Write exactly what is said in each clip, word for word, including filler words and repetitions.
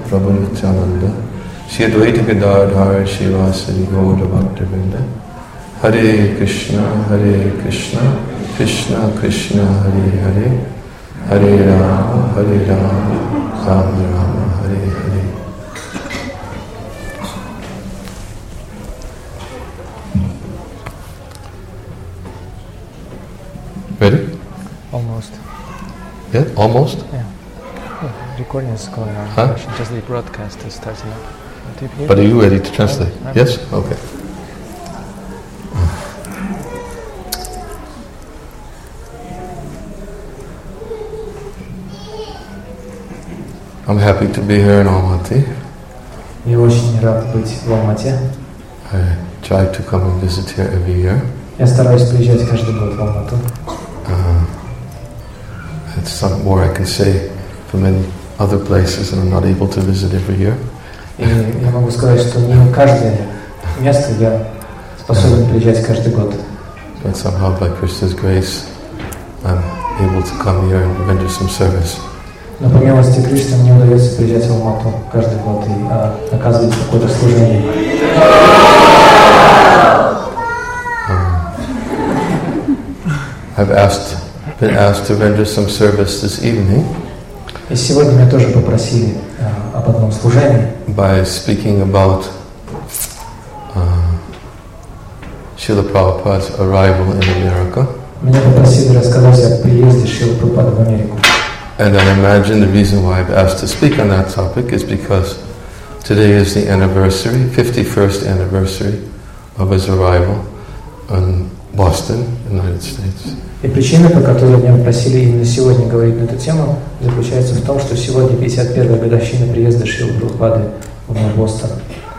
Prabhu Nityananda, Shri Advaita Gadadhar Shivasari Gaura Bhaktavinda, Hare Krishna, Hare Krishna, Krishna Krishna, Hare Hare, Hare Rama, Hare Rama, Rama Rama, Hare Hare. Ready? Almost. Yeah, almost? Yeah. Yeah, recording is going on. Huh? Just the broadcast is starting up. But are you ready to translate? I'm, I'm yes? Okay. I'm happy to be here in Almaty. Я очень рад быть в Алмате. I try to come and visit here every year. Я стараюсь приезжать каждый год в Алмату. Uh, it's something more I can say from many other places, and I'm not able to visit every year. И я могу сказать, что не в каждое место я способен приезжать каждый год. But somehow, by Krishna's grace, I'm able to come here and render some service. Но по милости Кришны мне удается приезжать в Алмату каждый год и а, оказывать какое-то служение. I've asked, been asked to render some service this evening. И сегодня меня тоже попросили а, об одном служении. By speaking about uh, Srila Prabhupada's arrival in America. Меня попросили рассказать о приезде Шрилы Прабхупады в Америку. And I imagine the reason why I've asked to speak on that topic is because today is the anniversary, fifty-first anniversary of his arrival in Boston, United States. И причина, по которой меня попросили именно сегодня говорить на эту тему, заключается в том, что сегодня пятьдесят первая годовщина приезда Шрилы Прабхупады в Бостон.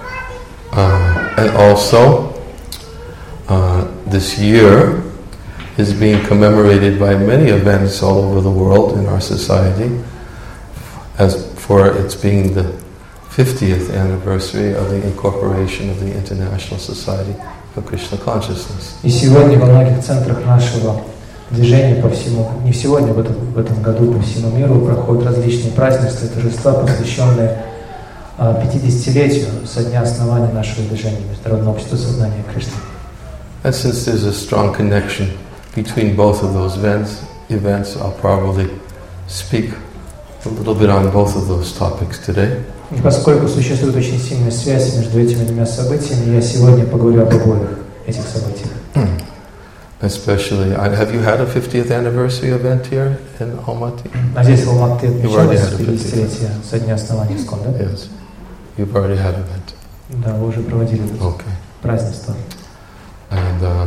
Uh, and also, uh, this year is being commemorated by many events all over the world in our society, as for its being the fiftieth anniversary of the incorporation of the International Society for Krishna Consciousness. И сегодня во многих центрах нашего движения по всему, не сегодня, в этом, в этом году по всему миру проходят различные празднества и торжества, посвященные а, пятидесятилетию со дня основания нашего движения, Международного общества сознания Кришны. And since there's a strong connection between both of those events, events, I'll probably speak a little bit on both of those topics today. И поскольку существует очень сильная связь между этими двумя событиями, я сегодня поговорю об обоих этих событиях. Especially, have you had a fiftieth anniversary event here in Almaty? А здесь в Алматы отмечалось пятидесятилетие со дня основания ИСККОН, да? Yes. You've already had an event. Да, вы уже проводили okay. празднество. And uh,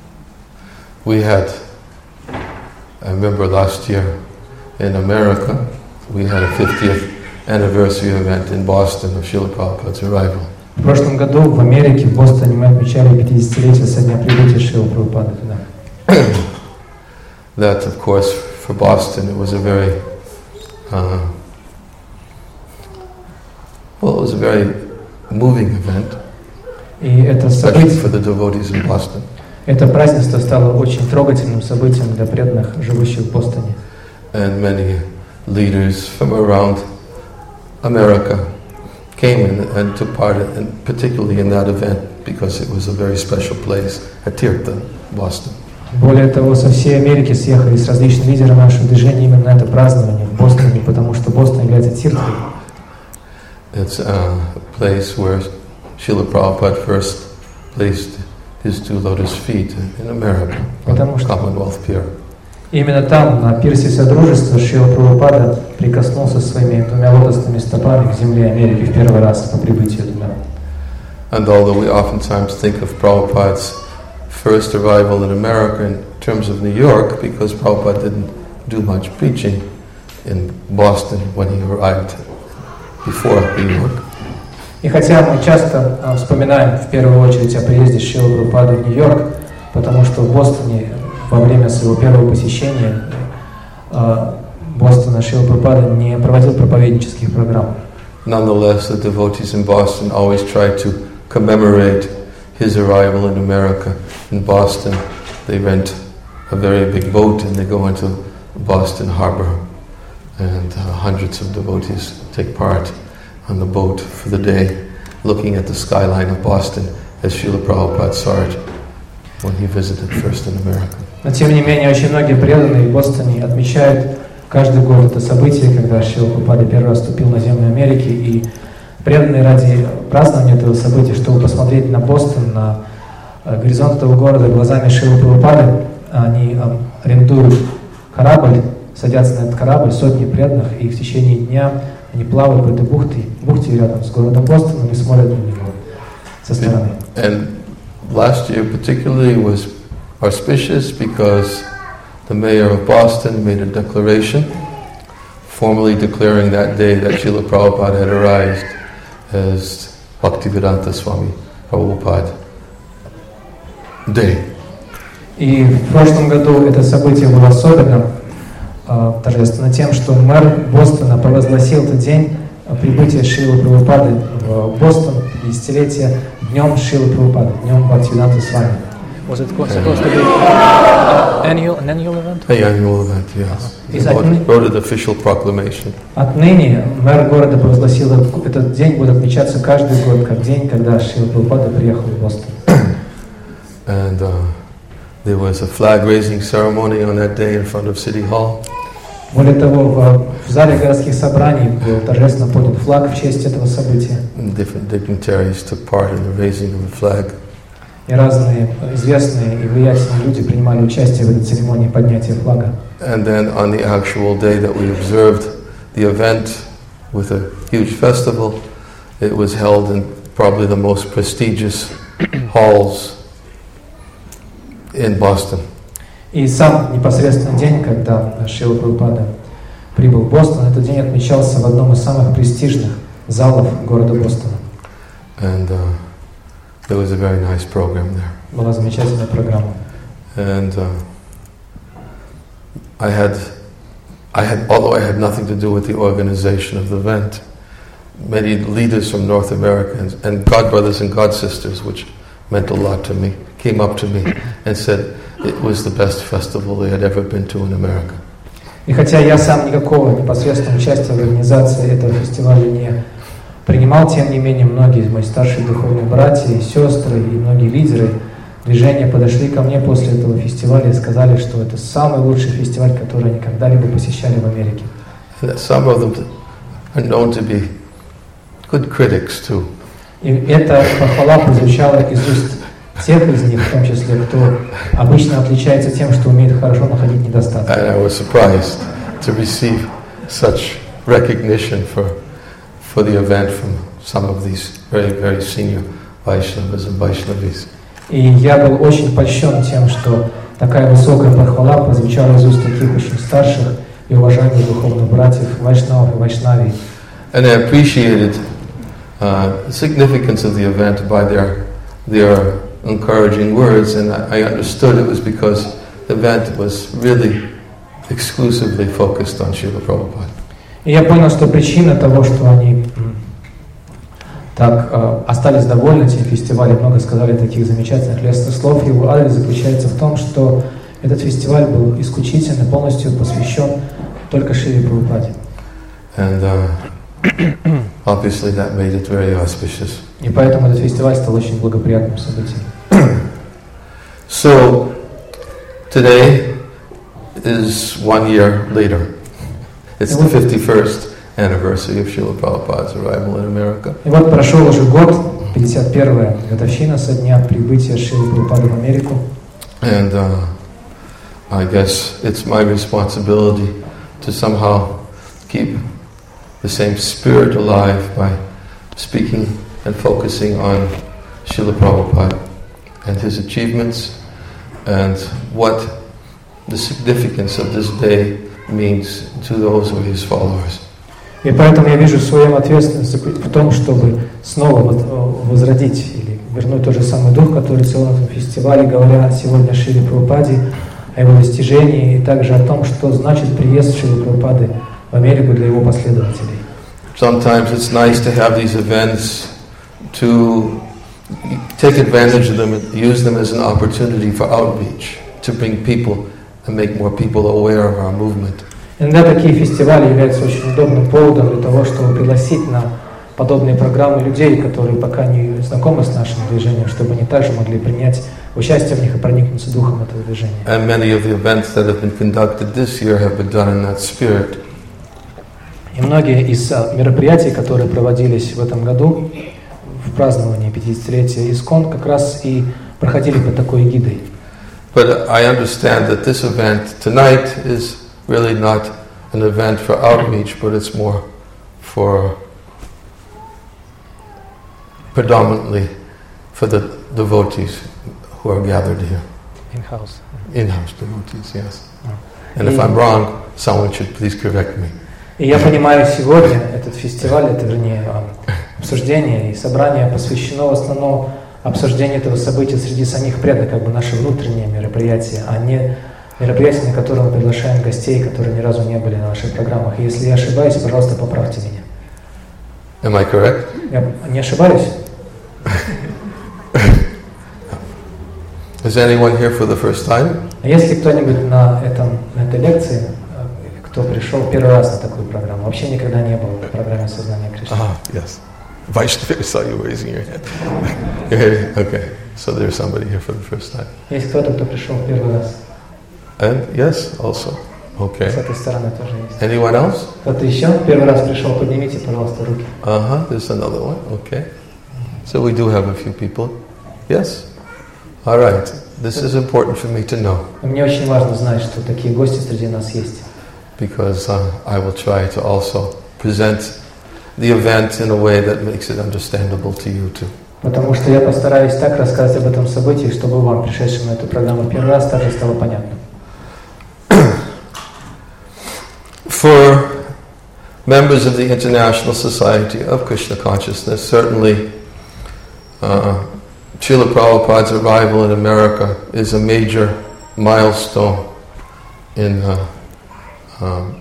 we had, I remember last year in America, we had a fiftieth anniversary event in Boston of Srila Prabhupada's arrival. В прошлом году в Америке, в Бостоне, мы отмечали пятидесятилетие со дня прибытия Шрилы Прабхупады туда. That, of course, for Boston, it was a very, uh, well, it was a very moving event, И это especially событие, for the devotees in Boston. это празднество стало очень трогательным событием для преданных, живущих в Бостоне. And many leaders from around America came in and took part, in, particularly in that event, because it was a very special place at Tirtha, Boston. Более того, со всей Америки съехались различные лидеры нашего движения именно на это празднование в Бостоне, потому что Бостон является Тиртхой. It's a place where Srila Prabhupada first placed his two lotus feet in America, on Commonwealth Pier. Именно там, на пирсе Содружества, Шрила Прабхупада прикоснулся своими двумя лотосными стопами к земле Америки в первый раз по прибытию туда. And although we oftentimes think of Prabhupada's first arrival in America in terms of New York, because Prabhupada didn't do much preaching in Boston when he arrived before New York. И хотя мы часто а, вспоминаем в первую очередь о приезде Шрилы Прабхупады в Нью-Йорк, потому что в Бостоне во время своего первого посещения а, Бостона Шрила Прабхупада не проводил проповеднических программ. Nonetheless, the devotees in Boston always try to commemorate his arrival in America. In Boston, they rent a very big boat and they go into Boston Harbor, and uh, hundreds of devotees take part on the boat for the day, looking at the skyline of Boston as Srila Prabhupada saw it when he visited first in America. Но тем не менее, очень многие преданные в Бостоне отмечают каждый год это событие, когда Шрила Прабхупада первый раз ступил на землю Америки, и преданные ради празднования этого события, чтобы посмотреть на Бостон, на горизонт этого города глазами Шрилы Прабхупады, они арендуют корабль, садятся на этот корабль, сотни преданных, и в течение дня они плавают по этой бухте, бухте рядом с городом Бостоном и смотрят на него со стороны. And last year particularly was auspicious because the mayor of Boston made a declaration, formally declaring that day that Srila Prabhupada had arrived as Bhaktivedanta Swami Prabhupada Day. И в прошлом году это событие было особенно э, торжественно тем, что мэр Бостона провозгласил этот день прибытия Шрилы Прабхупады в Бостон, десятилетие днем Шрилы Прабхупады, днем Бхактивиданта Свами. Was it supposed to be an annual, an annual event? An annual event, yes. He wrote, wrote an official proclamation. Отныне мэр города провозгласил, этот день будет отмечаться каждый год как день, когда Шрила Прабхупада приехал в Бостон. And uh, there was a flag-raising ceremony on that day in front of City Hall. Более того, в, в зале городских собраний был торжественно поднят флаг в честь этого события. And different dignitaries took part in the raising of the flag. И разные известные и влиятельные люди принимали участие в этой церемонии поднятия флага. And then on the actual day that we observed the event with a huge festival, it was held in probably the most prestigious halls in Boston. И сам непосредственно день, когда Шрила Прабхупада прибыл в Бостон, этот день отмечался в одном из самых престижных залов города Бостона. And uh, there was a very nice program there. Была замечательная программа. And uh, I had, I had, although I had nothing to do with the organization of the event, many leaders from North America and, and God brothers and God sisters, which meant a lot to me, came up to me and said it was the best festival they had ever been to in America. И хотя я сам никакого непосредственного участия в организации этого фестиваля не принимал, тем не менее многие мои старшие духовные братья и сестры и многие лидеры движения подошли ко мне после этого фестиваля и сказали, что это самый лучший фестиваль, который они когда-либо посещали в Америке. Some of them are known to be good critics too. И эта похвала прозвучала из уст тех из них, в том числе, кто обычно отличается тем, что умеет хорошо находить недостатки. And I was surprised to receive such recognition for for the event from some of these very, very senior Vaishnavas and Vaishnavis. И я был очень польщен тем, что такая высокая похвала прозвучала из уст таких очень старших и уважаемых духовных братьев Вайшнавов и Вайшнавий. And I appreciated uh, the significance of the event by their their encouraging words, and I understood it was because the event was really exclusively focused on Srila Prabhupada. И я понял, что причина того, что они так э, остались довольны этим фестивалем, много сказали таких замечательных лестных слов, его адрес заключается в том, что этот фестиваль был исключительно, полностью посвящен только Шриле Прабхупаде. And uh, obviously that made it very auspicious. И поэтому этот фестиваль стал очень благоприятным событием. So today is one year later. It's the fifty-first anniversary of Srila Prabhupada's arrival in America. И вот прошел уже год, пятьдесят первая годовщина со дня прибытия Шрилы Прабхупады в Америку. And uh, I guess it's my responsibility to somehow keep the same spirit alive by speaking and focusing on Srila Prabhupada and his achievements and what the significance of this day means to those who are his followers. И поэтому я вижу свою ответственность в том, чтобы снова возродить или вернуть тот же самый дух, который цел на этом фестивале, говоря сегодня о Шриле Прабхупаде, о его достижении и также о том, что значит приезд Шрилы Прабхупады в Америку для его последователей. Sometimes it's nice to have these events, to take advantage of them and use them as an opportunity for outreach, to bring people and make more people aware of our movement. Иногда такие фестивали являются очень удобным поводом для того, чтобы пригласить на подобные программы людей, которые пока не знакомы с нашим движением, чтобы они также могли принять участие в них и проникнуться духом этого движения. And many of the events that have been conducted this year have been done in that spirit. И многие из мероприятий, которые проводились в этом году, в праздновании пятидесятилетия ИСККОН, как раз и проходили под такой эгидой. But I understand that this event tonight is really not an event for outreach, but it's more for predominantly for the devotees who are gathered here. In-house. In-house devotees, yes. And if I'm wrong, someone should please correct me. И я понимаю, сегодня этот фестиваль, это, вернее, обсуждение и собрание посвящено в основном обсуждению этого события среди самих преданных, как бы наше внутреннее мероприятие, а не мероприятие, на которое мы приглашаем гостей, которые ни разу не были на наших программах. И если я ошибаюсь, пожалуйста, поправьте меня. Am I correct? Я не ошибаюсь? Is anyone here for the first time? А если кто-нибудь на, этом, на этой лекции, кто пришел первый раз на такую программу, вообще никогда не был в программе сознания Кришны? Ah, yes. Vaishnavi, I saw you raising your hand. Okay, okay. So there's somebody here for the first time. Есть кто-то, кто пришел первый раз? And yes, also. Okay. С этой стороны тоже есть. Anyone else? Кто-то еще первый раз пришел? Поднимите, пожалуйста, руки. Uh-huh, there's another one. Okay. So we do have a few people. Yes? All right. This is important for me to know. Мне очень важно знать, что такие гости среди нас есть. Because uh, I will try to also present the event in a way that makes it understandable to you too. Потому что я постараюсь так рассказать об этом событии, чтобы вам, пришедшим на эту программу первый раз, также стало понятно. For members of the International Society of Krishna Consciousness, certainly uh, Srila Prabhupada's arrival in America is a major milestone in uh, um,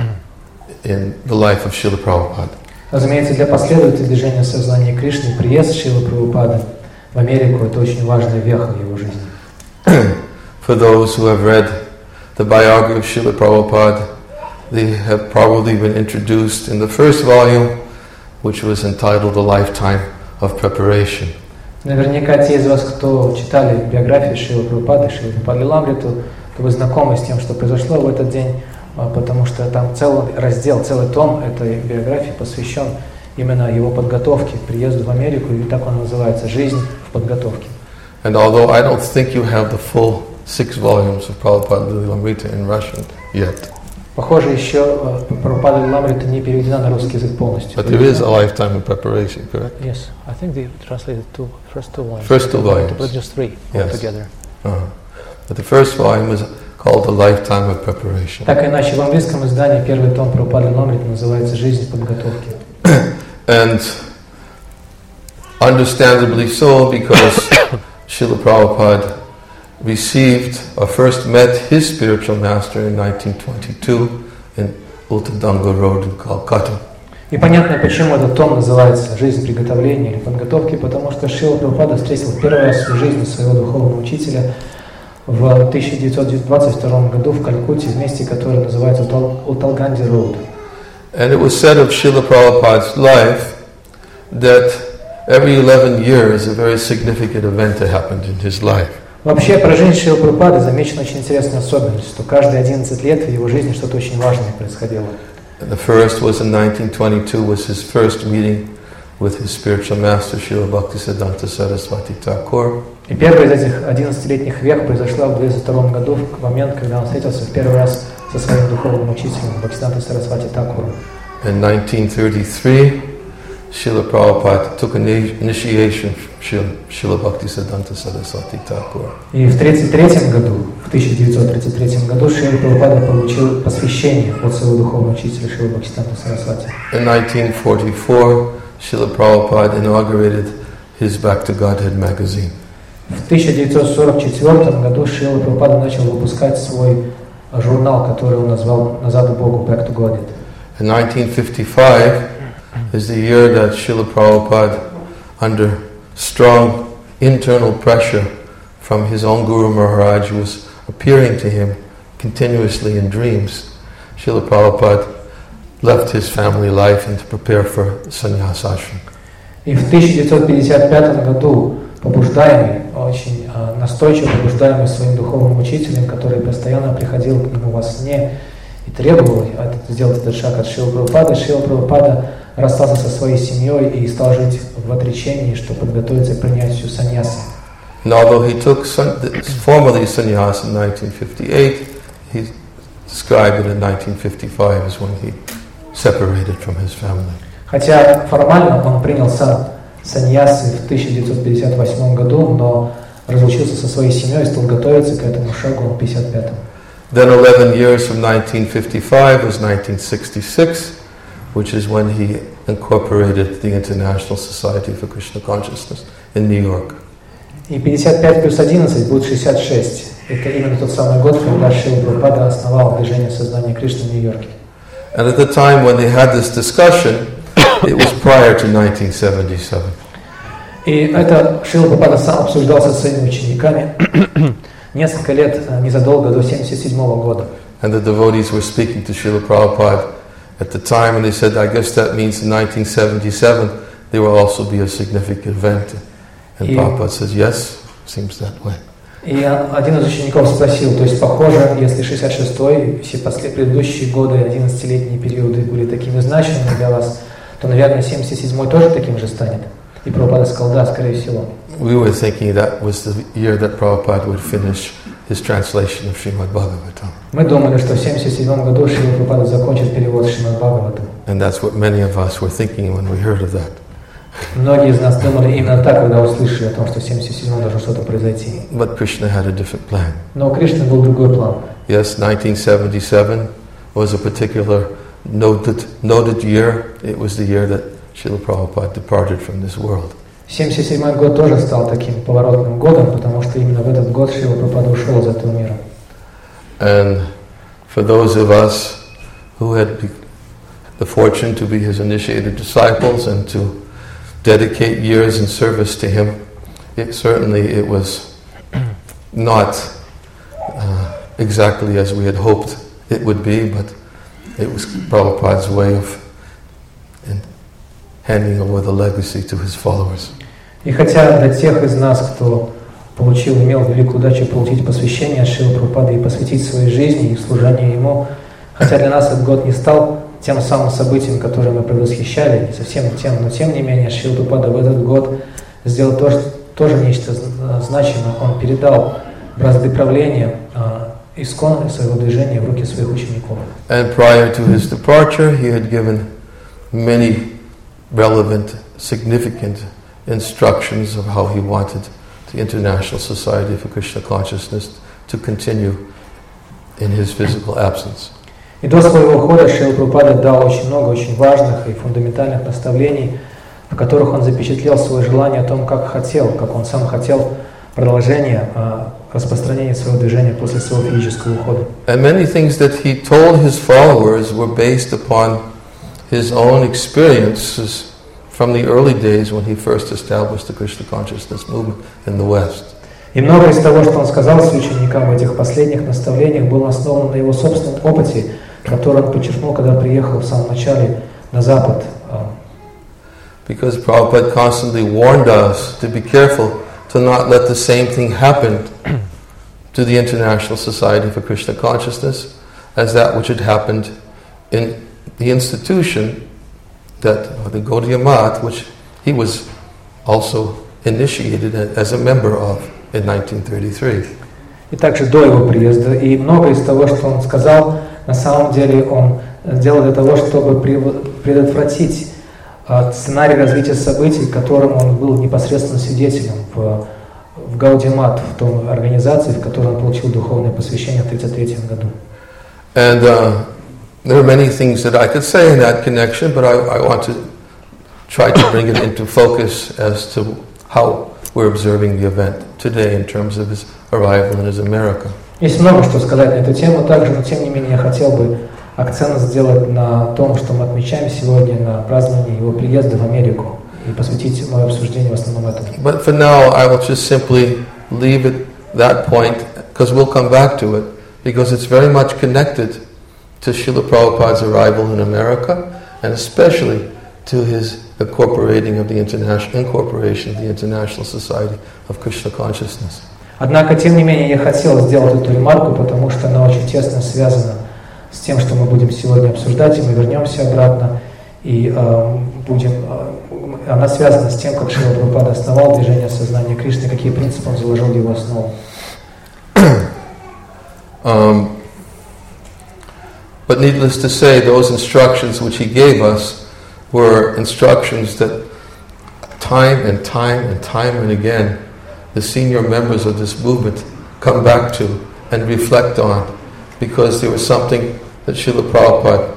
in the life of Srila Prabhupada. Разумеется, для последователей движения сознания Кришны приезд Шрилы Прабхупады в Америку – это очень важная веха в его жизни. For those who have read the biography of Srila Prabhupada, they have probably been introduced in the first volume, which was entitled A Lifetime of Preparation. Наверняка те из вас, кто читали биографию Шрилы Прабхупады, Шрилы Прабхупады Ламриту, то вы знакомы с тем, что произошло в этот день, потому что там целый раздел, целый том этой биографии посвящен именно его подготовке к приезду в Америку, и так он называется «Жизнь в подготовке». And although I don't think you have the full six volumes of Prabhupada Lilamrita in Russian yet, похоже, еще Прабхупада Ламрита не переведена на русский язык полностью. But there is a lifetime of preparation, correct? Yes, I think they translated two, first two volumes. First two volumes. But just three Yes. altogether. Uh-huh. But the first volume is called A Lifetime of Preparation. Так или иначе, в английском издании первый том Прабхупады Ламрита называется «Жизнь в подготовке». And understandably so, because Srila Prabhupada received, or first met his spiritual master in nineteen twenty-two in Ultadanga Road in Calcutta. И понятно, почему этот том называется «Жизнь приготовления» или «Подготовки», потому что Шрила Прабхупада встретил в первый раз в жизни своего духовного учителя в тысяча девятьсот двадцать втором году в Калькутте, в месте, которое называется Уталганди Роуд. And it was said of Srila Prabhupada's life that every eleven years a very significant event had happened in his life. Вообще, про жизнь Шрилы Прабхупады замечена очень интересная особенность, что каждые одиннадцать лет в его жизни что-то очень важное происходило. And the first was in nineteen twenty-two, was his first meeting with his spiritual master, Srila Bhaktisiddhanta Saraswati Thakur. И первый из этих одиннадцатилетних век произошла в две тысячи втором году, в момент, когда он встретился в первый раз со своим духовным учителем, Бхактисиддханта Сарасвати Тхакуром. In nineteen thirty-three, Srila Prabhupada took an initiation from Srila Bhaktisiddhanta Saraswati Thakur. И в тридцать третьем году, в тысяча девятьсот тридцать третьем году, Шрила Прабхупада получил посвящение от своего духовного учителя Шрила Бхактисиддханта Сарасвати. In nineteen forty-four, Srila Prabhupada inaugurated his Back to Godhead magazine. В тысяча девятьсот сорок четвёртом году Шрила Прабхупада начал выпускать свой журнал, который он назвал «Назад к Богу», Back to Godhead. In nineteen fifty-five is the year that Srila Prabhupada, under strong internal pressure from his own Guru Maharaj, was appearing to him continuously in dreams. Srila Prabhupada left his family life and to prepare for sannyas ashram. И в тысяча девятьсот пятьдесят пятом году, побуждаемый, очень э, настойчиво побуждаемый своим духовным учителем, который постоянно приходил к нему во сне и требовал это, сделать этот шаг от Шрилы Прабхупады, Шрила Прабхупада расстался со своей семьей и стал жить в отречении, чтобы подготовиться к принятию саньясы. And although he took sun, formally sannyas in nineteen fifty-eight, he described it in nineteen fifty-five as when he separated from his family. Хотя формально он принял сан, саньясы в тысяча девятьсот пятьдесят восьмом году, но разлучился со своей семьей и стал готовиться к этому шагу в пятьдесят пятом. Then eleven years from nineteen fifty-five was nineteen sixty-six, which is when he incorporated the International Society for Krishna Consciousness in New York. И пятьдесят пять плюс одиннадцать будет шестьдесят шесть. Это именно тот самый год, когда Шрила Прабхупада основал движение сознания Кришны в Нью-Йорке. And at the time when they had this discussion, it was prior to nineteen seventy-seven. И это Шрила Прабхупада сам обсуждал со своими учениками несколько лет незадолго до семьдесят седьмого года. And the devotees were speaking to Srila Prabhupada at the time, and they said, I guess that means in nineteen seventy-seven there will also be a significant event. And Prabhupada says, yes, seems that way. И один из учеников спросил, то есть похоже, если шестьдесят шестой, все после предыдущие годы, одиннадцатилетние периоды были такими значимыми для вас, то, наверное, семьдесят седьмой тоже таким же станет. И Прабхупада сказал, да, скорее всего. We were thinking that was the year that Prabhupada would finish his translation of Srimad Bhagavatam. Мы думали, что в семьдесят седьмом году Шрила Прабхупада закончит перевод Шримад Бхагаватам. And that's what many of us were thinking when we heard of that. Многие из нас думали именно так, когда услышали о том, что в семьдесят седьмом должно что-то произойти. But Krishna had a different plan. Но у Кришны был другой план. Yes, nineteen seventy-seven was a particular noted, noted year. It was the year that Srila Prabhupada departed from this world. семьдесят седьмой год тоже стал таким поворотным годом, потому что именно в этот год Шрила Прабхупада ушел из этого мира. And for those of us who had the fortune to be his initiated disciples and to dedicate years in service to him, it certainly it was not uh, exactly as we had hoped it would be, but it was Prabhupada's way of in handing over the legacy to his followers. И хотя для тех из нас, кто получил, имел великую удачу получить посвящение от Шрилы Прабхупады и посвятить своей жизни и служению ему, хотя для нас этот год не стал тем самым событием, которое мы предвосхищали, не совсем тем, но тем не менее Шрила Прабхупада в этот год сделал тоже, тоже нечто значимое. Он передал бразды правления искон своего движения в руки своих учеников. And prior to his departure, he had given many relevant, significant instructions of how he wanted the International Society for Krishna Consciousness to continue in his physical absence. И до своего ухода Шрила Прабхупада дал очень много очень важных и фундаментальных наставлений, в которых он запечатлел свое желание о том, как хотел, как он сам хотел продолжения, распространения своего движения после своего физического ухода. And many things that he told his followers were based upon his own experiences from the early days when he first established the Krishna Consciousness movement in the West. И многое из того, что он сказал своим ученикам в этих последних наставлениях, было основано на его собственном опыте, который он подчеркнул, когда приехал в самом начале на Запад. Because Prabhupada constantly warned us to be careful to not let the same thing happen to the International Society for Krishna Consciousness as that which had happened in the institution that, or the Gaudiya Math, which he was also initiated as a member of in nineteen thirty-three. И также до его приезда. И многое из того, что он сказал, на самом деле он сделал для того, чтобы предотвратить сценарий развития событий, которым он был непосредственно свидетелем в, в Гаудия Мат, в той организации, в которой он получил духовное посвящение в тридцать третьем году. And uh, there are many things that I could say in that connection, but I, I want to try to bring it into focus as to how we're observing the event today in terms of his arrival in his America. Есть много что сказать на эту тему также, но тем не менее я хотел бы акцент сделать на том, что мы отмечаем сегодня на праздновании его приезда в Америку и посвятить мое обсуждение в основном этому. But for now, I will just simply leave it that point because we'll come back to it because it's very much connected to Srila Prabhupada's arrival in America, and especially to his incorporating of the international incorporation of the International Society of Krishna Consciousness. Однако, тем не менее, я хотел сделать эту ремарку, потому что она очень тесно связана с тем, что мы будем сегодня обсуждать, и мы вернемся обратно, и э, будем, э, она связана с тем, как Шрила Прабхупада основал движение сознания Кришны, какие принципы он заложил в его основу. um, but needless to say, those instructions which he gave us were instructions that time and time and time and again the senior members of this movement come back to and reflect on, because there was something that Srila Prabhupada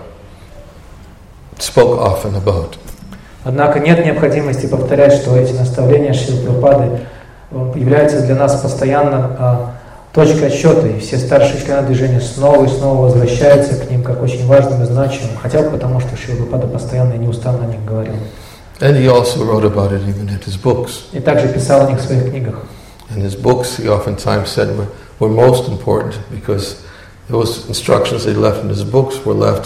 spoke often about. Однако нет необходимости повторять, что эти наставления Шрилы Прабхупады являются для нас постоянно а, точкой отсчета, и все старшие члены движения снова и снова возвращаются к ним как очень важным и значимым, хотя бы потому, что Шрила Прабхупада постоянно и неустанно о них говорил. And he also wrote about it even in his books. И также писал о них в своих книгах. In his books, he oftentimes said were, were most important, because those instructions he left in his books were left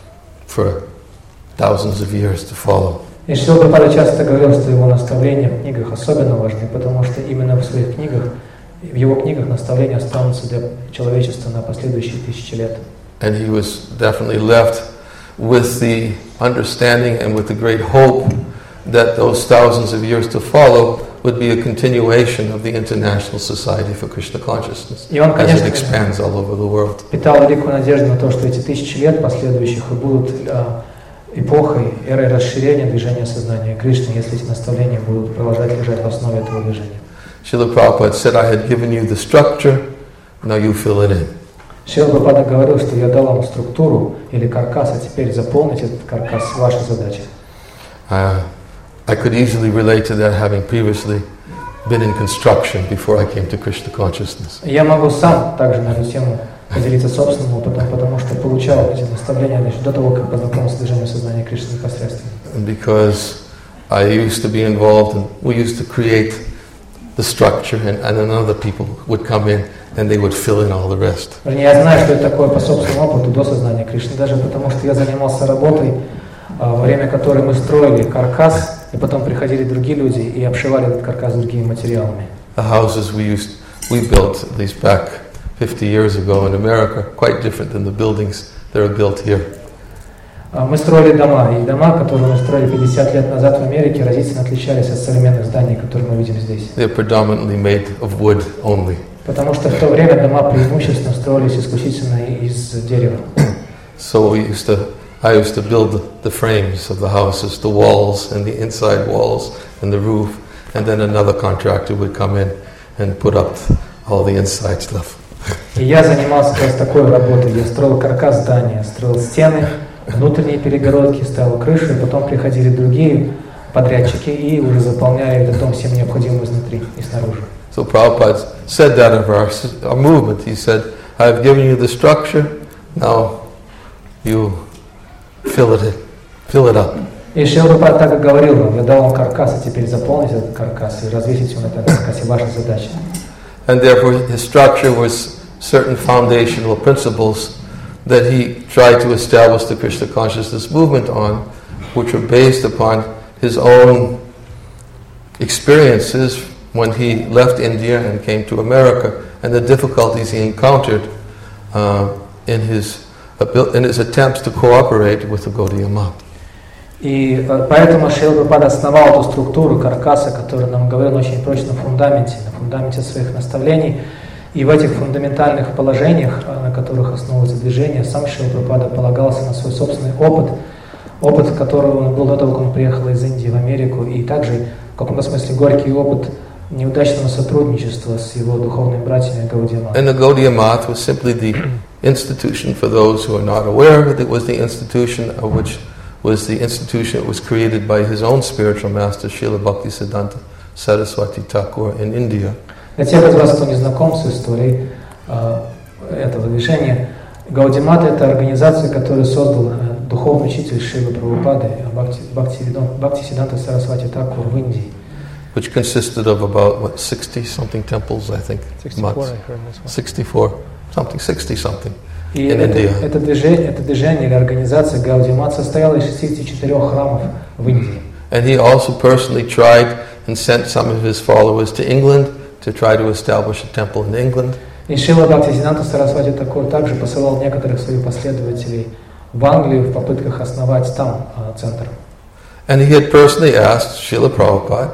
for thousands of years to follow. И Шрила Прабхупада часто говорил, что его наставления в книгах особенно важны, потому что именно в своих книгах, в его книгах наставления останутся для человечества на последующие тысячи лет. And he was definitely left with the understanding and with the great hope that those thousands of years to follow would be a continuation of the International Society for Krishna Consciousness, он, конечно, as it expands all over the world. Питал великую надежду на то, что эти тысячи лет последующих будут а, эпохой, эрой расширения движения сознания Кришны, если эти наставления будут продолжать лежать в основе этого движения. Srila Prabhupada said, I had given you the structure, now you fill it in. Шрила Прабхупада говорил, что я дал вам структуру или каркас, а теперь заполнить этот каркас – ваша задача. Uh, I could easily relate to that, having previously been in construction before I came to Krishna consciousness. Я могу сам также на эту тему поделиться собственным опытом, потому что получал эти наставления еще до того, как познакомился с движением сознания Кришны непосредственно. Because I used to be involved, and we used to create the structure, and, and then other people would come in and they would fill in all the rest. Вернее, я знаю, что это такое по собственному опыту до сознания Кришны, даже потому что я занимался работой, во время которой мы строили каркас, и потом приходили другие люди и обшивали этот каркас другими материалами. The houses we used, we built, at least back fifty years ago in America, quite different than the buildings that are built here. Мы строили дома, и дома, которые мы строили пятьдесят лет назад в Америке, разительно отличались от современных зданий, которые мы видим здесь. They're predominantly made of wood only. Потому что в то время дома преимущественно строились исключительно из дерева. So we used to, I used to build the frames of the houses, the walls and the inside walls and the roof, and then another contractor would come in and put up all the inside stuff. И я занимался как раз такой работой. Я строил каркас здания, строил стены, внутренние перегородки, ставил крышу, и потом приходили другие подрядчики и уже заполняли этот дом всем необходимым изнутри и снаружи. So Prabhupada said that of our, our movement. He said, I have given you the structure, now you fill it in, fill it up. И Шрила Прабхупада так и говорил нам, я дал вам каркас, а теперь заполните этот каркас и развесить его на этом каркасе, ваша задача. And therefore his structure was certain foundational principles that he tried to establish the Krishna consciousness movement on, which were based upon his own experiences when he left India and came to America, and the difficulties he encountered uh, in his in his attempts to cooperate with the Gaudiya Math. И поэтому Шрила Прабхупада основал эту структуру каркаса, которую нам говорил на очень прочном фундаменте, на фундаменте своих наставлений. И в этих фундаментальных положениях, на которых основывается движение, сам Шрила Прабхупада полагался на свой собственный опыт, опыт, которого он был до того, как он приехал из Индии в Америку, и также в каком-то смысле горький опыт неудачного сотрудничества с его духовными братьями Гаудия Мат. And the Gaudiya Math was simply the institution, for those who are not aware, it was the institution of which was the institution that was created by his own spiritual master, Srila Bhaktisiddhanta Saraswati Thakur in India. Для тех из вас, кто не знаком с историей э, этого движения, Гаудия Мат — это организация, которую создал э, духовный учитель Шрилы Прабхупады Бхактисиддханта Сарасвати Тхакур в Индии. Which consisted of about, what, sixty-something temples, I think. sixty-four, I heard this one. sixty-four, something, sixty-something. И in это, India. это, движение, это движение или организация Гаудия Мат состояла из шестидесяти четырёх храмов в Индии. And he also personally tried and sent some of his followers to England to try to establish a temple in England. И Шрила Бхактисиддханта Сарасвати Такур также посылал некоторых своих последователей в Англию в попытках основать там а, центр. And he had personally asked Srila Prabhupada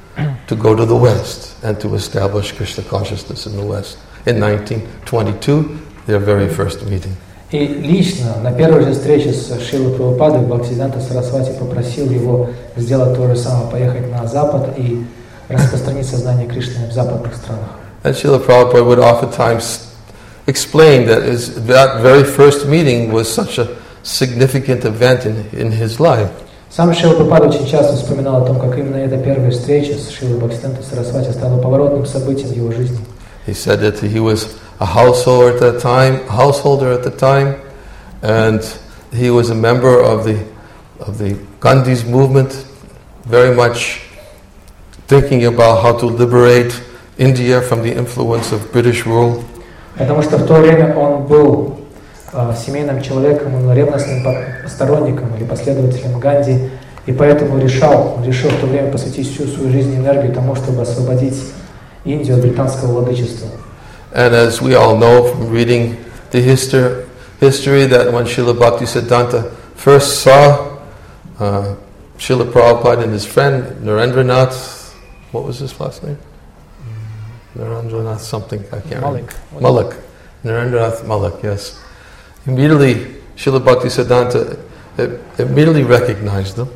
to go to the West and to establish Krishna consciousness in the West in nineteen twenty-two, their very first meeting. И лично на первой же встрече с Шрилой Прабхупадой Бхактисиддханта Сарасвати попросил его сделать то же самое, поехать на Запад и распространить сознание Кришны в западных странах. And Srila Prabhupada would oftentimes explain that his, that very first meeting was such a significant event in, in his life. Сам Шрила Прабхупада очень часто вспоминал о том, как именно эта первая встреча с Шрилой Бхактисиддхантой Сарасвати стала поворотным событием в его жизни. He said that he was a householder at that time, householder at the time, and he was a member of the of the Gandhi's movement, very much thinking about how to liberate India from the influence of British rule. Потому что в то время он был э, семейным человеком, он ревностным сторонником или последователем Ганди, и поэтому решал, он решил в то время посвятить всю свою жизнь и энергию тому, чтобы освободить Индию от британского владычества. And as we all know from reading the history, history that when Srila Bhaktisiddhanta first saw uh, Srila Prabhupada and his friend Narendranath, what was his last name? Narendranath something, I can't Malik. remember. Malik. Narendranath Malik, yes. Immediately, Srila Bhaktisiddhanta immediately recognized them.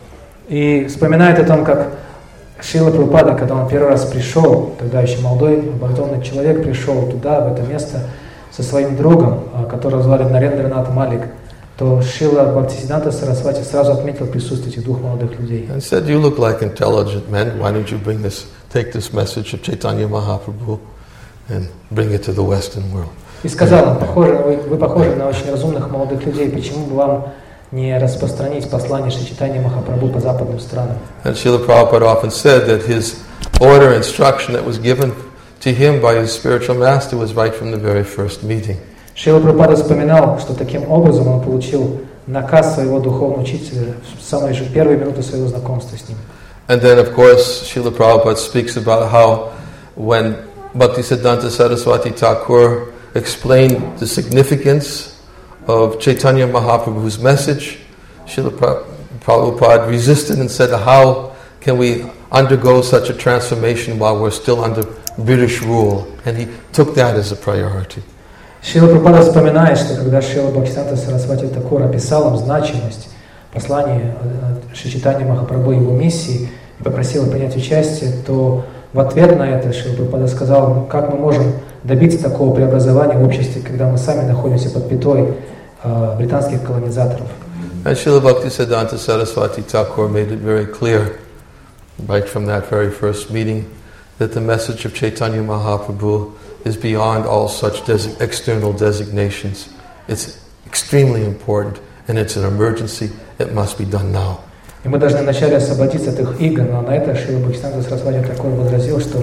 И вспоминает о том, как Шрила Прабхупада, когда он первый раз пришел, тогда еще молодой, образованный человек, пришел туда, в это место, со своим другом, которого звали Нарендранат Малик, то Шрила Бхактисиддханта Сарасвати сразу отметил присутствие этих двух молодых людей. And said, "You look like intelligent men. Why don't you bring this, take this message of Chaitanya Mahaprabhu and bring it to the Western world?" И сказал он, похоже, вы, вы похожи на очень разумных молодых людей, почему бы вам не распространить послание Шри Чайтанья Махапрабху по западным странам? And Srila Prabhupada often said that his order, instruction that was given to him by his spiritual master was right from the very first meeting. Шрила Прабхупада вспоминал, что таким образом он получил наказ своего духовного учителя в самые же первые минуты своего знакомства с ним. And then, of course, Srila Prabhupada speaks about how when Bhaktisiddhanta Saraswati Thakur explained the significance of Chaitanya Mahaprabhu's message, Srila Prabhupada resisted and said, how can we undergo such a transformation while we're still under British rule? And he took that as a priority. Шрила Прабхупада вспоминает, что когда Шрила Бхактисиддханта Сарасвати Такур описал им значимость послания Шри Чайтаньи Махапрабху и его миссии и попросил принять участие, то в ответ на это Шрила Прабхупада сказал, как мы можем добиться такого преобразования в обществе, когда мы сами находимся под пятой э, британских колонизаторов. And Srila Bhaktisiddhanta Saraswati Thakur made it very clear, right from that very first meeting, that the message of Chaitanya Mahaprabhu is beyond all such desi- external designations. It's extremely important, and it's an emergency. It must be done now. И мы должны вначале освободиться от их игр, но на это Шрила Бхактисиддханта Сарасвати Такур возразил, что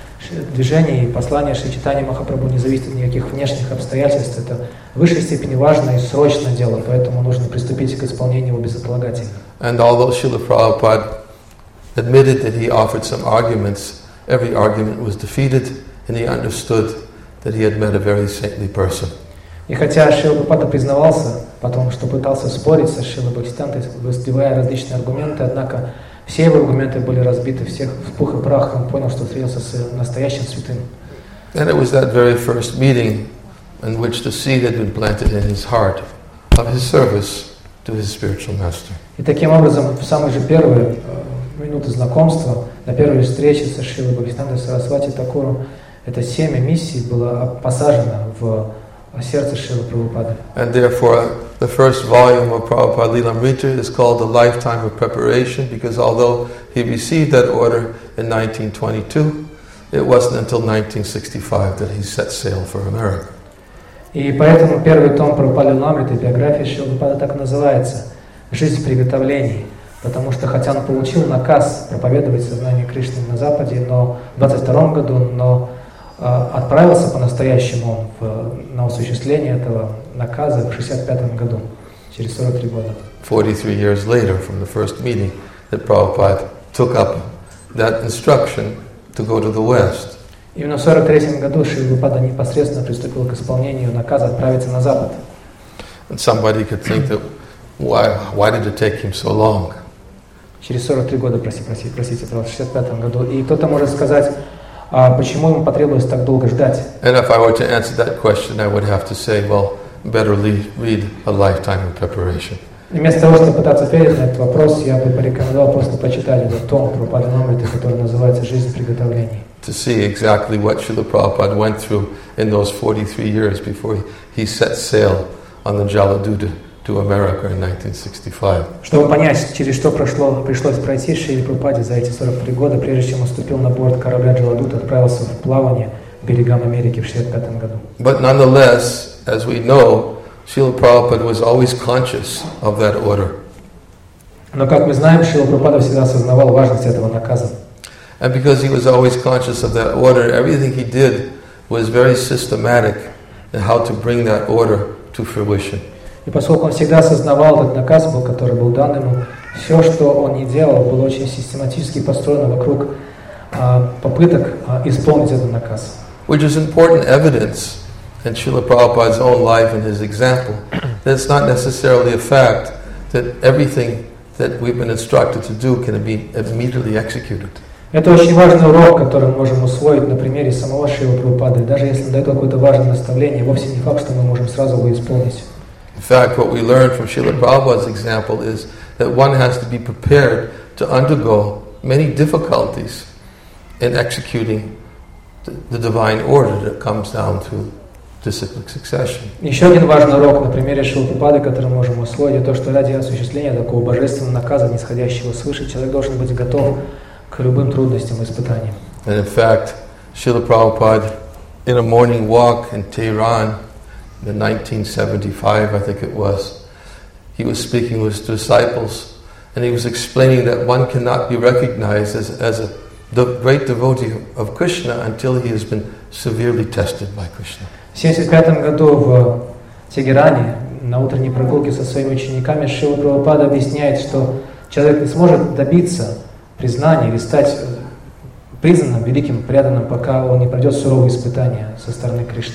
движение и послание Шри Чайтаньи Махапрабху не зависит от никаких внешних обстоятельств. Это в высшей степени важное и срочное дело, поэтому нужно приступить к исполнению его безотлагательно. And although Srila Prabhupada admitted that he offered some arguments, every argument was defeated, and he understood that he had met a very saintly person. И хотя Шрила Прабхупада признавался потом, что пытался спорить со Шрилой Бхактисиддхантой, выставляя различные аргументы, однако все его аргументы были разбиты, всех в пух и прах, он понял, что встретился с настоящим святым. And it was that very first meeting in which the seed had been planted in his heart of his service to his spiritual master. И таким образом, в самые же первые э, минуты знакомства, на первой встрече со Шрилой Бхактисиддхантой Сарасвати Такуром, это семя миссии было посажено в сердце Шрилы Прабхупады. And therefore, the first volume of Prabhupada Lilamrita is called A Lifetime of Preparation, because although he received that order in nineteen twenty-two, it wasn't until nineteen sixty-five that he set sail for America. И поэтому первый том Прабхупады Лиламриты, биография Шрилы Прабхупады, так и называется «Жизнь в приготовлении», потому что хотя он получил наказ проповедовать сознание Кришны на Западе, но в двадцать втором году, но отправился по-настоящему в, на осуществление этого наказа в шестьдесят пятом году, через сорок три года. forty-three years later from the first meeting that Prabhupada took up that instruction to go to the West. Именно в сорок третьем году Шрила Прабхупада непосредственно приступил к исполнению наказа отправиться на Запад. And somebody could think that, why, why did it take him so long? Через сорок три года, прости, прости, простите, в шестьдесят пятом году. И кто-то может сказать, а почему ему потребовалось так долго ждать? And if I were to answer that question, I would have to say, well, better read a lifetime of preparation. И вместо того, чтобы пытаться ответить на этот вопрос, я бы порекомендовал просто почитать этот том Прабхупады Намриты, который называется «Жизнь приготовлений». To see exactly what Srila Prabhupada went through in those forty-three years before he, he set sail on the Jaladuta to America in nineteen sixty-five. Чтобы понять, через что прошло, пришлось пройти Шриле Прабхупаде за эти сорок три года, прежде чем он ступил на борт корабля Джаладута, отправился в плавание к берегам Америки в шестьдесят пятом году. But nonetheless, as we know, Srila Prabhupada was always conscious of that order. Но, как мы знаем, Шрила Прабхупада всегда осознавал важность этого наказа. And because he was always conscious of that order, everything he did was very systematic in how to bring that order to fruition. И поскольку он всегда осознавал этот наказ, был, который был дан ему, все, что он не делал, было очень систематически построено вокруг а, попыток а, исполнить этот наказ. Which is important evidence in Srila Prabhupada's own life and his example, that it's not necessarily a fact that everything that we've been instructed to do can be immediately executed. Это очень важный урок, который мы можем усвоить на примере самого Шрилы Прабхупады. Даже если он дает какое-то важное наставление, вовсе не факт, что мы можем сразу его исполнить. In fact, what we learn from Srila Prabhupada's example is that one has to be prepared to undergo many difficulties in executing the, the divine order that comes down through disciplic succession. Еще один важный урок на примере Шрилы Прабхупады, который мы можем усвоить, это то, что ради осуществления такого божественного наказа, нисходящего свыше, человек должен быть готов к любым трудностям и испытаниям. And in fact, Srila Prabhupada, in a morning walk in Tehran, in nineteen seventy-five, I think it was, he was speaking with his disciples, and he was explaining that one cannot be recognized as, as a the great devotee of Krishna until he has been severely tested by Krishna. В семьдесят пятом году в Тегеране на утренней прогулке со своими учениками Шрила Прабхупада объясняет, что человек не сможет добиться признания или стать признанным великим преданным, пока он не пройдет суровые испытания со стороны Кришны.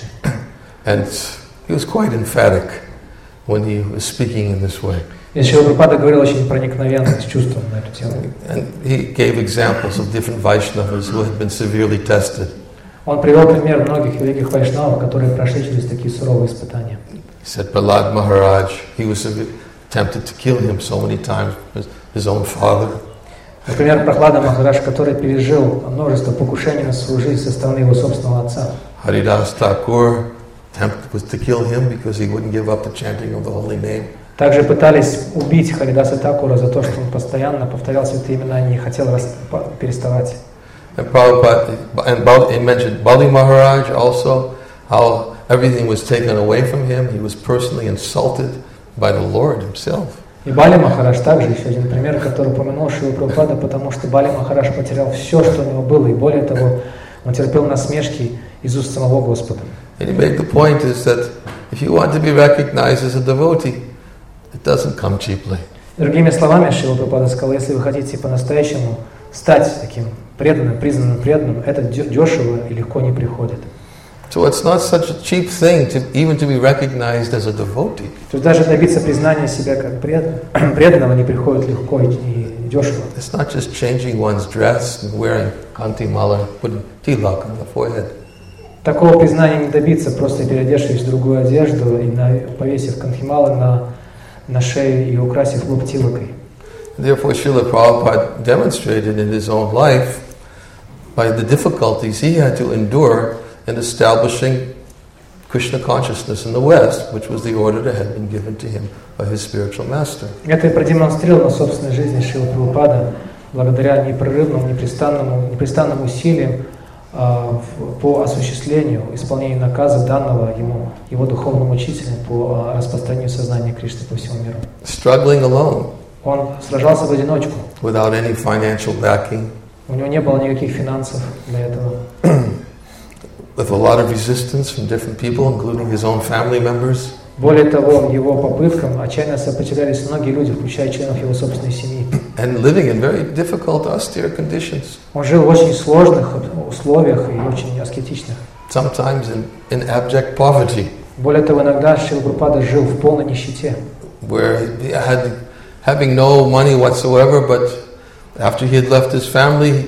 And he was quite emphatic when he was speaking in this way. И Шрила Прабхупада говорил очень проникновенно, с чувством на эту тему. And he gave examples of different Vaishnavas who had been severely tested. Он привел пример многих великих вайшнавов, которые прошли через такие суровые испытания. He said Prahlad Maharaj, he was tempted to kill him so many times, his own father. Например, Прахлада Махарадж, который пережил множество покушений на свою жизнь со стороны его собственного отца. Haridas Thakur tempted was to kill him because he wouldn't give up the chanting of the holy name. Также пытались убить Харидаса Такура за то, что он постоянно повторял святые имена и не хотел переставать. And Prabhupada, and Bali, he mentioned Bali Maharaj also, how everything was taken away from him. He was personally insulted by the Lord himself. И Бали Махарадж также еще один пример, который упомянул Шрила Прабхупада, потому что Бали Махарадж потерял все, что у него было, и более того, он терпел насмешки из уст самого Господа. And he made the point is that if you want to be recognized as a devotee, it doesn't come cheaply. Другими словами, Шрила Прабхупада сказал, если вы хотите по-настоящему стать таким преданным, признанным преданным, это дешево и легко не приходит. So it's not such a cheap thing to even to be recognized as a devotee. То есть даже добиться признания себя как преданного не приходит легко и дешево. It's not just changing one's dress and wearing kanti mala, putting tilak on the forehead. Такого признания не добиться, просто переодевшись в другую одежду и на, повесив кантхималы на, на шею и украсив лоб тилакой. Therefore, Srila Prabhupada demonstrated in his own life by the difficulties he had to endure in establishing Krishna consciousness in the West, which was the order that had been given to him by his spiritual master. Это и продемонстрировал на собственной жизни Шрила Прабхупада благодаря непрерывному, непрестанному, непрестанным усилиям uh, по осуществлению, исполнению наказа данного ему, его духовным учителем по uh, распространению сознания Кришны по всему миру. Struggling alone. Он сражался в одиночку. Without any financial backing. У него не было никаких финансов для этого. With a lot of resistance from different people, including his own family members. Более того, его попыткам отчаянно сопротивлялись многие люди, включая членов его собственной семьи. And living in very difficult, austere conditions. Он жил в очень сложных условиях и очень аскетичных. Sometimes in, in abject poverty. Более того, иногда Шрила Прабхупада жил в полной нищете. Where he had, having no money whatsoever, but after he had left his family,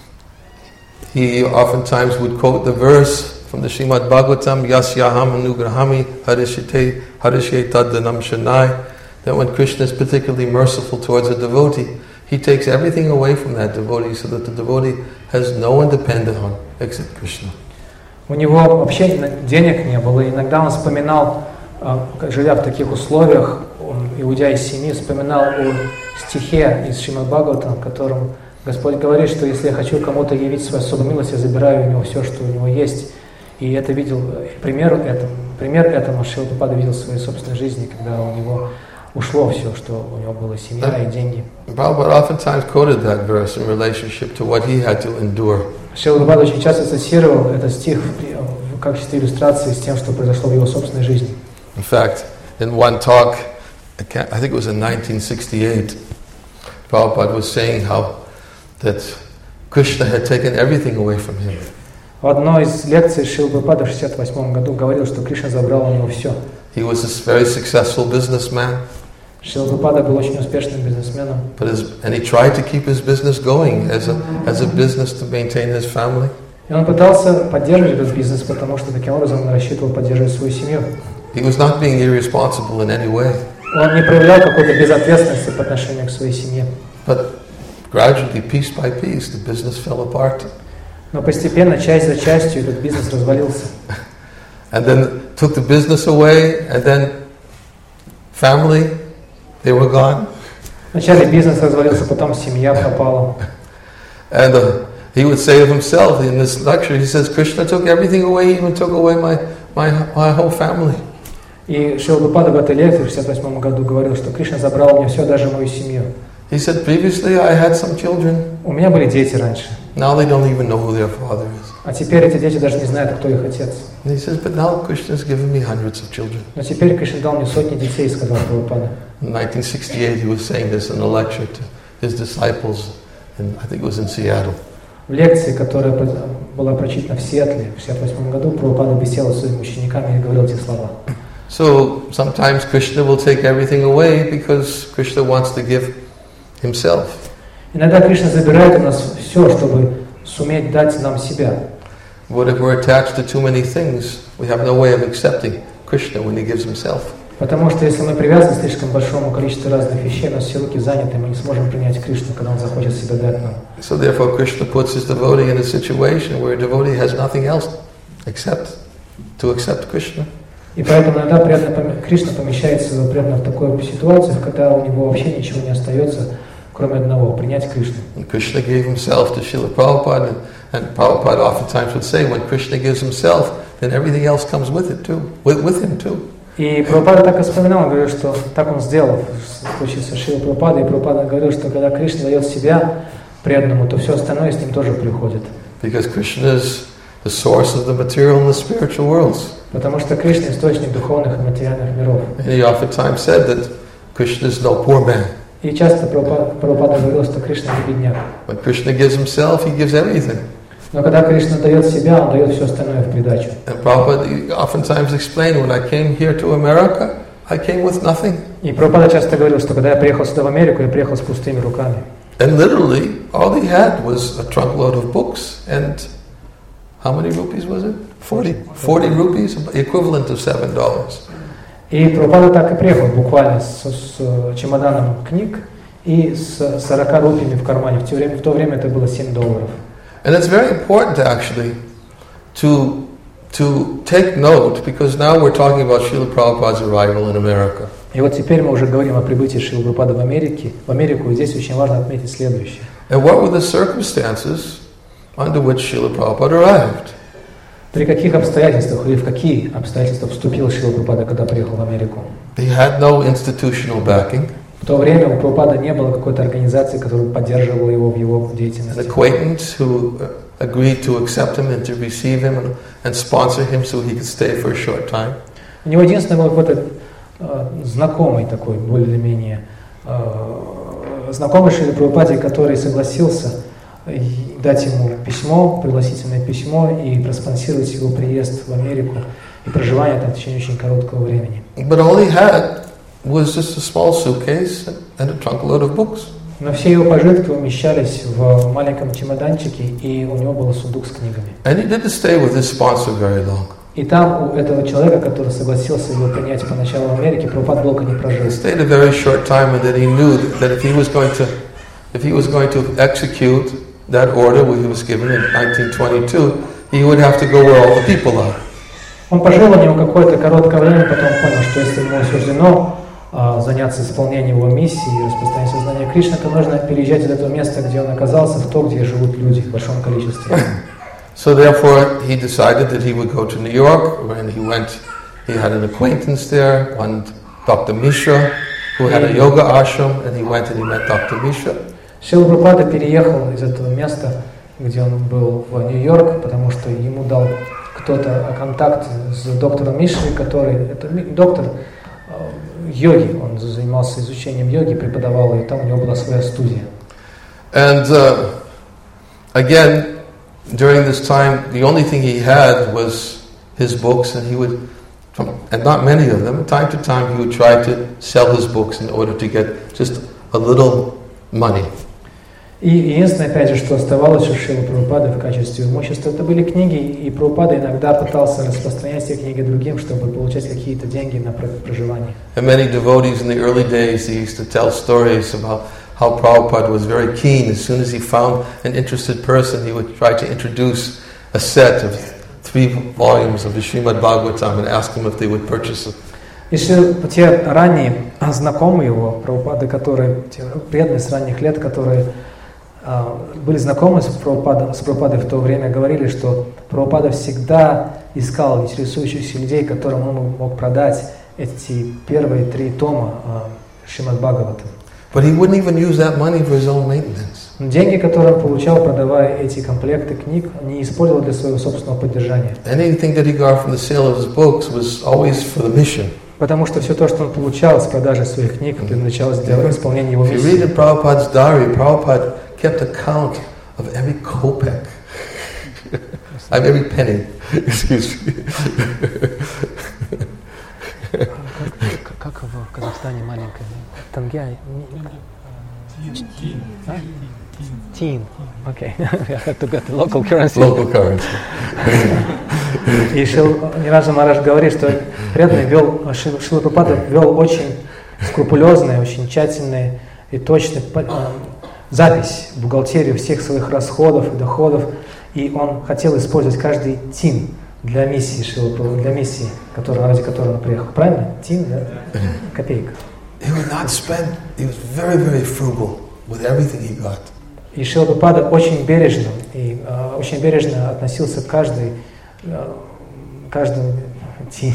he oftentimes would quote the verse from the Srimad Bhagavatam, Yasyaham anugrahami harishite harishe taddanam shanai, that when Krishna is particularly merciful towards a devotee, he takes everything away from that devotee so that the devotee has no one dependent on except Krishna. У него вообще денег не было, и иногда он вспоминал, живя в таких условиях, он, и уйдя из семьи, вспоминал о стихе из Шримад Бхагаватам, в котором Господь говорит, что если я хочу кому-то явить свою особую милость, я забираю у него все, что у него есть. И это видел, пример этому, пример этому Шрила Прабхупада видел в своей собственной жизни, когда у него ушло все, что у него было, семья и деньги. Prabhupada oftentimes quoted that verse in relationship to what he had to endure. Шрила Прабхупада очень часто цитировал этот стих в качестве иллюстрации с тем, что произошло в его собственной жизни. In fact, in one talk, I, can't, I think it was in nineteen sixty-eight, Prabhupada was saying how that Krishna had taken everything away from him. В одной из лекций Шрила Прабхупада в шестьдесят восьмом году говорил, что Кришна забрал у него все. He was a very successful businessman. Шрила Прабхупада был очень успешным бизнесменом. But his, and he tried to keep his business going as a as a business to maintain his family. И он пытался поддерживать этот бизнес, потому что таким образом он рассчитывал поддерживать свою семью. He was not being irresponsible in any way. Он не проявлял какой-то безответственности по отношению к своей семье. But gradually, piece by piece, the business fell apart. Но постепенно, часть за частью, этот бизнес развалился. And then took the business away, and then family, they were gone. Вначале бизнес развалился, потом семья пропала. And uh, he would say of himself in this lecture, he says, Krishna took everything away, even took away my, my, my whole family. И Шрила Прабхупада в этой лекции в шестьдесят восьмом году говорил, что Кришна забрал у меня все, даже мою семью. He said, previously I had some children. У меня были дети раньше. Now they don't even know who their father is. А теперь эти дети даже не знают, кто их отец. And he says, but now Krishna's given me hundreds of children. Но теперь Кришна дал мне сотни детей, сказал Прабхупада. In nineteen sixty-eight, he was saying this in a lecture to his disciples, and I think it was in Seattle. В лекции, которая была прочитана в Сиэтле в шестьдесят восьмом году, Прабхупада беседовал с своими учениками и говорил эти слова. So sometimes Krishna will take everything away because Krishna wants to give himself. Иногда Кришна забирает у нас все, чтобы суметь дать нам себя. But if we're attached to too many things, we have no way of accepting Krishna when he gives himself. Потому что если мы привязаны к слишком большому количеству разных вещей, у нас все руки заняты, мы не сможем принять Кришну, когда он захочет себя дать нам. So therefore Krishna puts his devotee in a situation where a devotee has nothing else except to accept Krishna. И поэтому иногда преданный Кришна помещает своего преданного в такую ситуацию, когда у него вообще ничего не остается, кроме одного — принять Кришну. And Krishna gave himself to Srila Prabhupada, and, and Prabhupada oftentimes would say, when Krishna gives himself, then everything else comes with it too, with, with him too. И Прабхупада так и вспоминал, он говорил, что так он сделал в случае со Шрилой Прабхупадой, и Прабхупада говорил, что когда Кришна дает себя преданному, то все остальное с ним тоже приходит. Because Krishna is the source of the material and the spiritual worlds. Потому что Кришна — источник духовных и материальных миров. And he oftentimes said that Krishna is no poor man. И часто Прабхупада говорил, что Кришна не бедняк. When Krishna gives himself, he gives everything. Но когда Кришна дает себя, он дает все остальное в придачу. And Prabhupada oftentimes explained, when I came here to America, I came with nothing. И Прабхупада часто говорил, что когда я приехал сюда в Америку, я приехал с пустыми руками. And literally, all he had was a trunkload of books and how many rupees was it? Forty. Forty rupees, equivalent of seven dollars. И Прабхупада так и приехал, буквально с, с чемоданом книг и с сорока рупиями в кармане. В то время, в то время это было семь долларов. And it's very important actually to to take note, because now we're talking about Srila Prabhupada's arrival in America. И вот теперь мы уже говорим о прибытии Шрилы Прабхупады в Америке, в Америку, и здесь очень важно отметить следующее. And what were the circumstances under which Srila Prabhupada arrived? При каких обстоятельствах или в какие обстоятельства вступил Шрила Прабхупада, когда приехал в Америку? He had no institutional backing. В то время у Прабхупады не было какой-то организации, которая поддерживала его в его An деятельности. acquaintance who agreed to accept him and to receive him and, and sponsor him so he could stay for a short time. У него единственный был какой-то э, знакомый такой, более-менее, э, знакомый Шриле Прабхупаде, который согласился дать ему письмо, пригласительное письмо и проспонсировать его приезд в Америку и проживание там в течение очень короткого времени. But all he had was just a small suitcase and a trunkload of books. Но все его пожитки умещались в маленьком чемоданчике, и у него был сундук с книгами. And he didn't stay with his sponsor very long. И там у этого человека, который согласился его принять поначалу в Америке, Прабхупада долго не прожил. He stayed a very short time, and then he knew that if he was going to, if he was going to execute that order he was given in nineteen twenty-two, he would have to go where all the people are. Он пожил у него какое-то короткое время, потом понял, что если ему суждено а, заняться исполнением его миссии и распространением сознания Кришны, то нужно переезжать из этого места, где он оказался, в то, где живут люди в большом количестве. So therefore, he decided that he would go to New York, and he went. He had an acquaintance there, one Doctor Mishra, who had a yoga ashram, and he went and he met Doctor Mishra. Шрила Прабхупада переехал из этого места, где он был, в Нью-Йорк, потому что ему дал кто-то контакт с доктором Мишрой, который, это доктор э, йоги, он занимался изучением йоги, преподавал, и там у него была своя студия. And uh, again, during this time, the only thing he had was his books, and he would, and not many of them, time to time he would try to sell his books in order to get just a little money. И единственное, опять же, что оставалось у Шрилы Прабхупады в качестве имущества, это были книги, и Прабхупада иногда пытался распространять эти книги другим, чтобы получать какие-то деньги на проживание. And many devotees in the early days, they used to tell stories about how Prabhupada was very keen. As soon as he found an interested person, he would try to introduce a set of three volumes of the Srimad Bhagavatam and ask them if they would purchase it. И те ранние знакомые его, Прабхупады, которые, те преданные с ранних лет, которые были знакомы с Прабхупадой, с Прабхупадой в то время, говорили, что Прабхупада всегда искал интересующихся людей, которым он мог продать эти первые три тома Шримад Бхагаватам. But he wouldn't even use that money for his own maintenance. Деньги, которые он получал, продавая эти комплекты книг, не использовал для своего собственного поддержания. Anything that he got from the sale of his books was always for the mission. Потому что все то, что он получал с продажи своих книг, предназначалось для исполнения его миссии. If you read in Prabhupada's diary, Prabhupada kept a count of every kopeck, of every penny. Excuse me. Как в Казахстане маленькая тенге? Тин. Okay. I have to get the local currency. Local currency. И Нираджа Махарадж говорит, что преданный вел, Шрила Прабхупада вел очень скрупулезный, очень тщательный и точный запись, бухгалтерию всех своих расходов и доходов, и он хотел использовать каждый тин для миссии Шрила Прабхупады, для миссии, которая, ради которой он приехал. Правильно? Тин, да? Копейка. He would not spend. He was very, very frugal with everything he got. И Шрила Прабхупада очень бережно и uh, очень бережно относился к каждой, uh, каждому тине.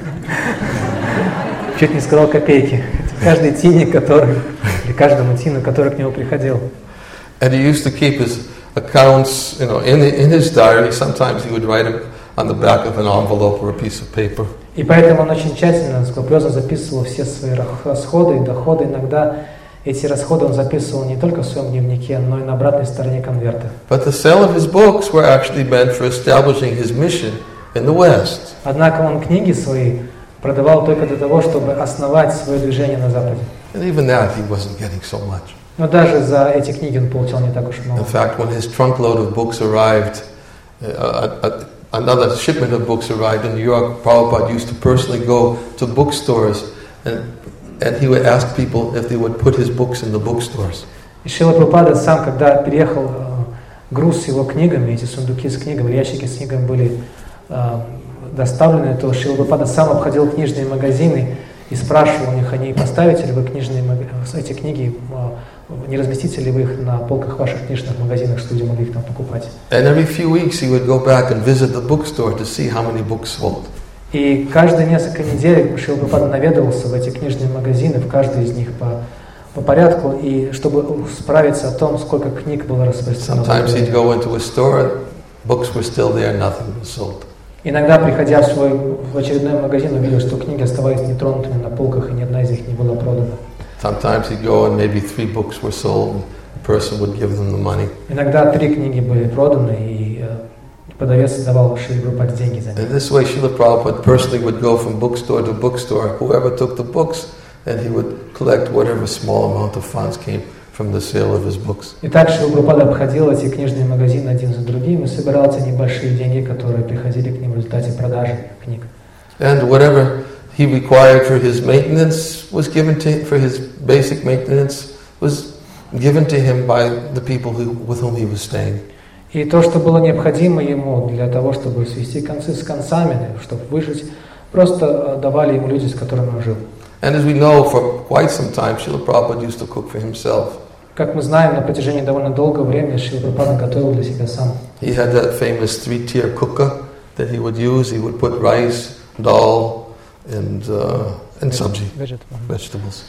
Чуть не сказал копейки. Каждой тине, который, или каждому тину, который к нему приходил. And he used to keep his accounts, you know, in in his diary. Sometimes he would write them on the back of an envelope or a piece of paper. И поэтому он очень тщательно, скрупулезно записывал все свои расходы и доходы. Иногда эти расходы он записывал не только в своем дневнике, но и на обратной стороне конверта. But the sale of his books were actually meant for establishing his mission in the West. Однако он книги свои продавал только для того, чтобы основать свое движение на Западе. And even that he wasn't getting so much. Но даже за эти книги он получал не так уж много. In fact, when his trunkload of books arrived, uh, uh, another shipment of books arrived in New York, Prabhupada used to personally go to bookstores and and he would ask people if they would put his books in the bookstores. И Шрила Прабхупада сам, когда переехал, груз с его книгами, эти сундуки с книгами, ящики с книгами были доставлены, то Шрила Прабхупада сам обходил книжные магазины и спрашивал у них, они поставите ли вы книжные эти книги, не разместите ли вы их на полках ваших книжных магазинах, что люди могли их там покупать. And every few weeks he would go back and visit the bookstore to see how many books sold. И каждые несколько недель Шрила Прабхупада наведывался в эти книжные магазины, в каждый из них по, по порядку, и чтобы справиться о том, сколько книг было распространено. Sometimes he'd go into a store, books were still there, nothing was sold. Иногда, приходя в свой в очередной магазин, увидел, что книги оставались нетронутыми на полках, и ни одна из них не была продана. Sometimes he'd go and maybe three books were sold, and the person would give them the money. Иногда три книги были проданы, и продавец давал Шриле Прабхупаде деньги за них. In this way, Srila Prabhupada personally would go from bookstore to bookstore. Whoever took the books, and he would collect whatever small amount of funds came from the sale of his books. И так Шрила Прабхупада обходил эти книжные магазины один за другим и собирал те небольшие деньги, которые приходили к ним в результате продажи книг. And whatever he required for his maintenance was given to for his basic maintenance was given to him by the people who, with whom he was staying. И то, что было необходимо ему для того, чтобы свести концы с концами, чтобы выжить, просто давали ему люди, с которыми он жил. And as we know, for quite some time, Srila Prabhupada used to cook for himself. Как мы знаем, на протяжении довольно долгого времени Шрила Прабхупада готовил для себя сам. He had that famous three-tier cooker that he would use. He would put rice, dal, and uh, and sabji, vegetables.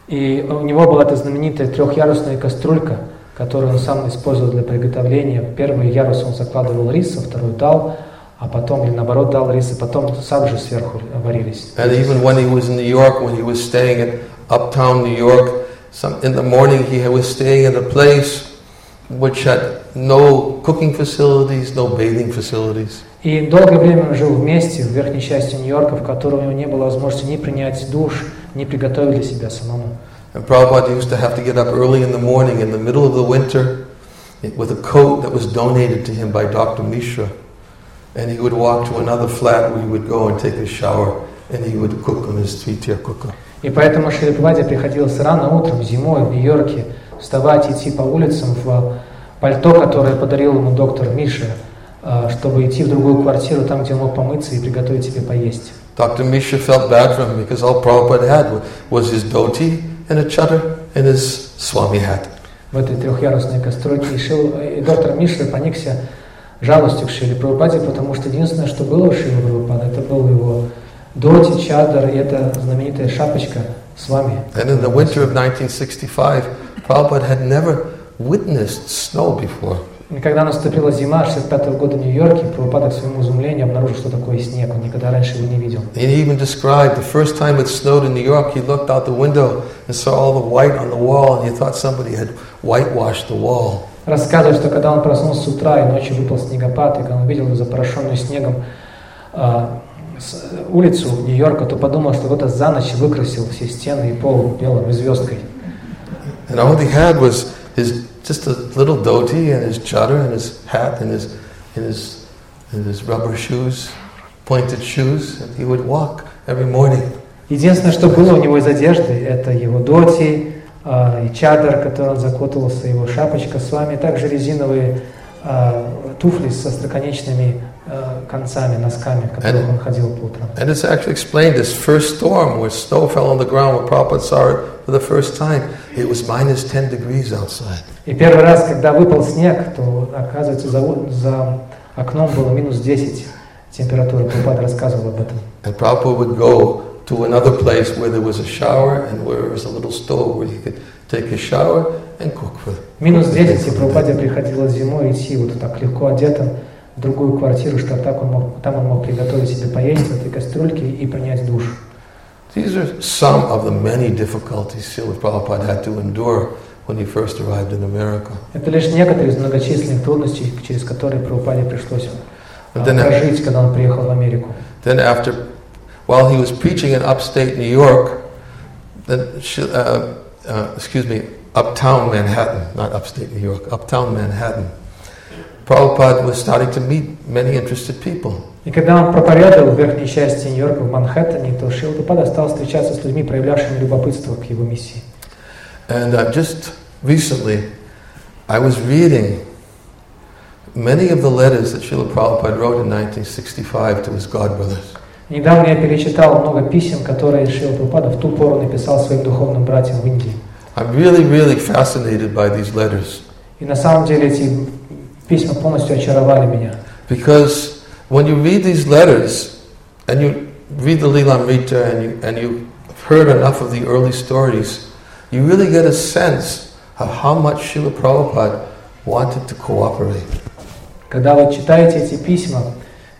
И у него была эта знаменитая трехъярусная кастрюлька, которую он сам использовал для приготовления. Первый ярус он закладывал рис, а второй дал, а потом, или наоборот, дал рис, и потом сабжи сверху варились. And even when he was in New York, when he was staying at uptown New York, some, in the morning he was staying at a place which had no cooking facilities, no bathing facilities. И долгое время он жил вместе в верхней части Нью-Йорка, в которой у него не было возможности ни принять душ, ни приготовить для себя самому. And Prabhupada used to have to get up early in the morning in the middle of the winter with a coat that was donated to him by Doctor Mishra. And he would walk to another flat where he would go and take a shower, and he would cook on his three-tier cooker. И поэтому Шриле Прабхупаде приходилось рано утром, зимой в Нью-Йорке, вставать и идти по улицам в пальто, которое подарил ему доктор Миша, чтобы идти в другую квартиру, там, где он мог помыться и приготовить себе поесть. Doctor Mishra felt bad for him because all Prabhupada had was his dhoti and a chadar and his swami hat. В этой трехъярусной кастрюльке. И, Шил, и доктор Мишра поникся жалостью к Шриле Прабхупаде, потому что единственное, что было у Шрилы Прабхупады, это был его доти, чадар и эта знаменитая шапочка свами. And in the winter of nineteen sixty-five, Prabhupada had never witnessed snow before. И когда наступила зима шестьдесят пятого года в Нью-Йорке, Прабхупада к своему изумлению обнаружил, что такое снег. Он никогда раньше его не видел. And he even described the first time it snowed in New York, he looked out the window and saw all the white on the wall, and he thought somebody had whitewashed the wall. Рассказывает, что когда он проснулся с утра и ночью выпал снегопад, и когда он увидел запорошенную снегом э, улицу Нью-Йорка, то подумал, что кто-то за ночь выкрасил все стены и пол белой звездкой. And all he had was his just a little dhoti and his chadar and his hat and his and his and his rubber shoes, pointed shoes, and he would walk every morning. Единственное, что было у него из одежды, это его доти э, и чадар, который он закутывался, его шапочка с вами, также резиновые э, туфли со остроконечными э, концами, носками, в которых он ходил по утрам. And it's actually explained this first storm where snow fell on the ground, where Prabhupada saw it for the first time. It was minus ten degrees outside. И первый раз, когда выпал снег, то, оказывается, за, за окном было минус десять температура. Прабхупада рассказывал об этом. And Prabhupada would go to another place where there was a shower and where there was a little stove where he could take a shower and cook for. Минус десять, и Прабхупаде приходилось зимой идти вот так легко одетым в другую квартиру, что так он мог, там он мог приготовить себе поесть в этой кастрюльке и принять душ. These are some of the many difficulties Srila Prabhupada had to endure when he first arrived in America. Это лишь некоторые из многочисленных трудностей, через которые Прабхупаде пришлось прожить, когда он приехал в Америку. Then after, while he was preaching in upstate New York, then, uh, uh, excuse me, uptown Manhattan, not upstate New York, uptown Manhattan, Prabhupada was starting to meet many interested people. И когда он проповедовал в верхней части Нью-Йорка, в Манхэттене, то Шрила Прабхупада стал встречаться с людьми, проявлявшими любопытство к его миссии. And uh, just recently, I was reading many of the letters that Srila Prabhupada wrote in nineteen sixty-five to his godbrothers. Недавно я перечитал много писем, которые Шрила Прабхупада в ту пору написал своим духовным братьям в Индии. I'm really, really fascinated by these letters. И на самом деле эти письма полностью очаровали меня. Because when you read these letters, and you read the Lilamrita, and you and you've heard enough of the early stories, you really get a sense of how much Srila Prabhupada wanted to cooperate. Когда вы читаете эти письма,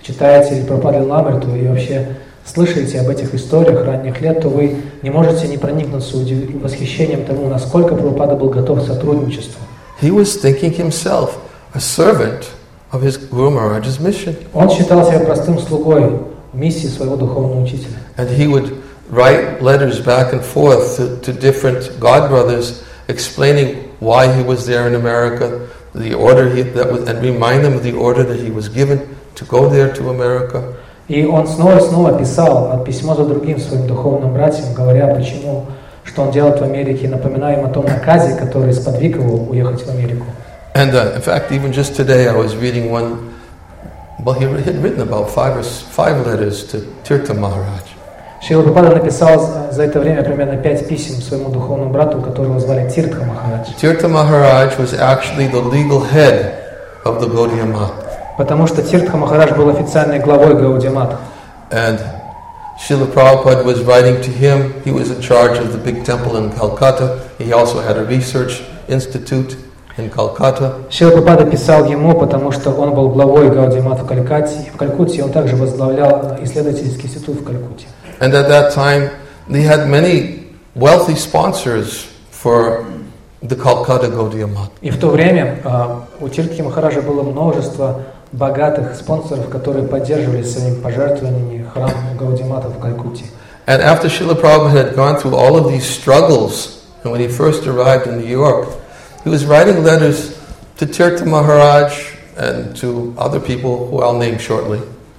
читаете Прабхупаду Лиламриту и вообще слышите об этих историях ранних лет, то вы не можете не проникнуться удив... восхищением тому, насколько Прабхупада был готов к сотрудничеству. He was thinking himself a servant of his Guru Maharaj's mission. Он считал себя простым слугой миссии своего духовного учителя. And he would write letters back and forth to, to different God brothers, explaining why he was there in America, the order he that was, and remind them of the order that he was given to go there to America. И он снова и снова писал от письмо за другим своим духовным братьям, говоря, почему, что он делает в Америке, напоминая им о том наказе, который сподвиг его уехать в Америку. And uh, in fact, even just today, I was reading one. Well, he had written about five or five letters to Tirtha Maharaj. Шрила Прабхупада написал за это время примерно пять писем своему духовному брату, которого звали Тиртха Махарадж. Tirtha Maharaj was actually the legal head of the Gaudiya Math. Потому что Тиртха Махарадж был официальной главой Гаудия Матха. And Srila Prabhupada was writing to him. He was in charge of the big temple in Calcutta. He also had a research institute in Calcutta. Шрила Прабхупада писал ему, потому что он был главой Гаудия Матха в Калькутте. В Калькутте он также возглавлял исследовательский институт в Калькутте. And at that time, they had many wealthy sponsors for the Calcutta Gaudiya Math. И в то время uh, у Тиртхи Махараджа было множество богатых спонсоров, которые поддерживали своими пожертвованиями храм Гаудия Матха в Калькутте. And after Srila Prabhupada had gone through all of these struggles, and when he first arrived in New York, he was writing letters to Tirtha Maharaj and to other people who I'll name shortly.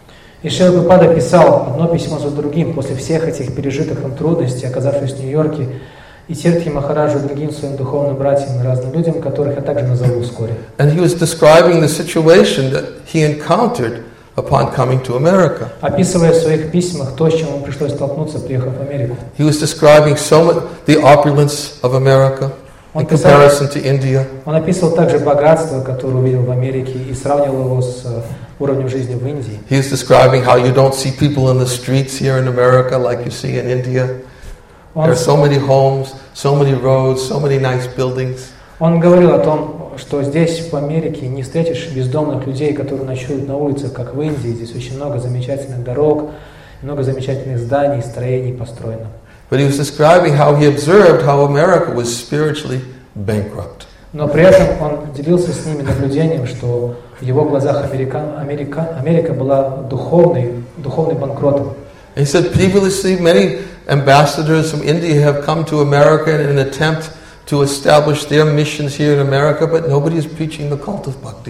И Шрила Прабхупада писал одно письмо за другим после всех этих пережитых им трудностей, оказавшись в Нью-Йорке, и Тиртхи Махараджу, другим своим духовным братьям и разным людям, которых я также назову вскоре. And he was describing the situation that he encountered upon coming to America. Описывая в своих письмах то, с чем ему пришлось столкнуться, приехав в Америку. He was describing so much the opulence of America in comparison to India. Он описывал также богатство, которое увидел в Америке, и сравнивал его с уровнем жизни в Индии. He was describing how you don't see people in the streets here in America like you see in India. There are so many homes, so many roads, so many nice buildings. Он говорил о том, что здесь, в Америке, не встретишь бездомных людей, которые ночуют на улицах, как в Индии. Здесь очень много замечательных дорог, много замечательных зданий, строений построено. But he was describing how he observed how America was spiritually bankrupt. Но при этом он делился с ними наблюдением, что в его глазах Америка, Америка, Америка была духовной, духовной банкротом. He said previously many ambassadors from India have come to America in an attempt to establish their missions here in America, but nobody is preaching the cult of bhakti.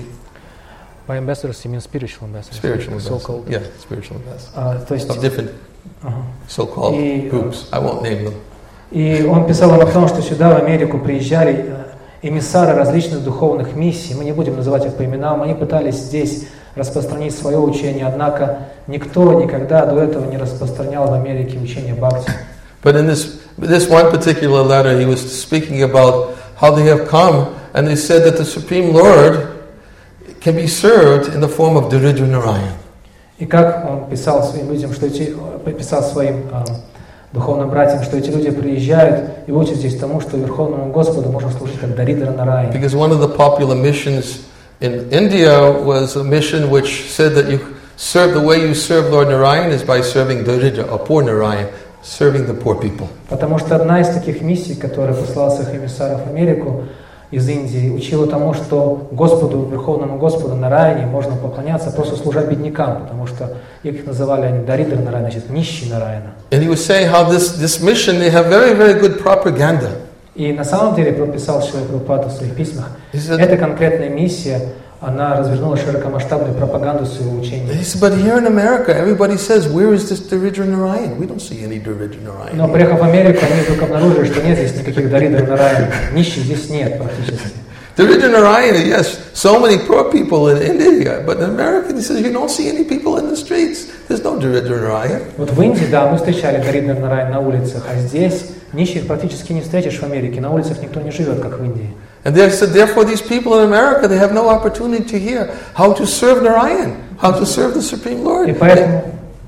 By ambassadors, you mean spiritual ambassadors? Spiritual ambassadors. So-called. Yeah, spiritual ambassadors. А, то есть, Of different ага. so-called И, groups. I won't name them. И он писал о том, что сюда, в Америку, приезжали эмиссары различных духовных миссий. Мы не будем называть их по именам. Они пытались здесь распространить свое учение, однако никто никогда до этого не распространял в Америке учение Бхакти. But in this this one particular letter, he was speaking about how they have come, and they said that the Supreme Lord can be served in the form of Daridra Narayan. И как он писал своим людям, что эти, писал своим э, духовным братьям, что эти люди приезжают и учат здесь тому, что Верховному Господу можно служить как Даридра Нараяна. Because one of the popular missions in India was a mission which said that you serve the way you serve Lord Narayan is by serving Daridra, or poor Narayan, serving the poor people. Потому что одна из таких миссий, которая послала своих эмиссаров в Америку из Индии, учила тому, что Господу, Верховному Господу Нараяне можно поклоняться, просто служа беднякам, потому что их называли они Даридра Нараяна, значит, нищий Нараяна. And he was saying how this, this mission, they have very, very good propaganda. И на самом деле, прописал Шрила Прабхупада в своих письмах, said, эта конкретная миссия, она развернула широкомасштабную пропаганду своего учения. He said, but here in America, everybody says, where is this Daridra Narayan? We don't see any Daridra Narayan. Но приехав в Америку, они вдруг обнаружили, что нет здесь никаких Даридра Нараян, нищих здесь нет практически. Daridra Narayan, yes, so many poor people in India, but in America, he says, you don't see any people in the streets. There's no Daridra Narayan. Вот в Индии, да, мы встречали Даридра Нараян на улицах, а здесь нищих практически не встретишь в Америке, на улицах никто не живет, как в Индии. And they said, therefore, these people in America, they have no opportunity to hear how to serve Narayan, how to serve the Supreme Lord. И поэтому,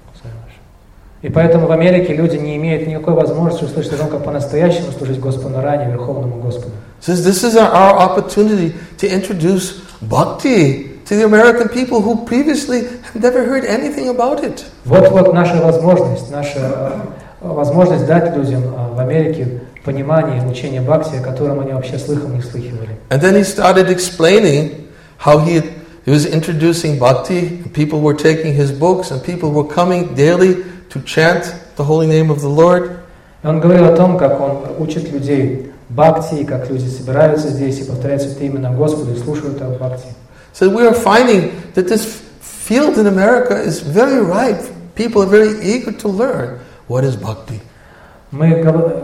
и поэтому в Америке люди не имеют никакой возможности услышать о том, как по-настоящему служить Господу Нараяне, Верховному Господу. Says this is our, our opportunity to introduce bhakti to the American people who previously have never heard anything about it. Вот-вот наша возможность, наша возможность дать людям в Америке понимание учения Бхакти, о котором они вообще слыхом не слыхивали. And then he started explaining how he, he was introducing Bhakti, and people were taking his books, and people were coming daily to chant the holy name of the Lord. И он говорил о том, как он учит людей Бхакти, и как люди собираются здесь и повторяют святые имена Господа и слушают о Бхакти. So we are finding that this field in America is very ripe. People are very eager to learn what is Bhakti. Мы,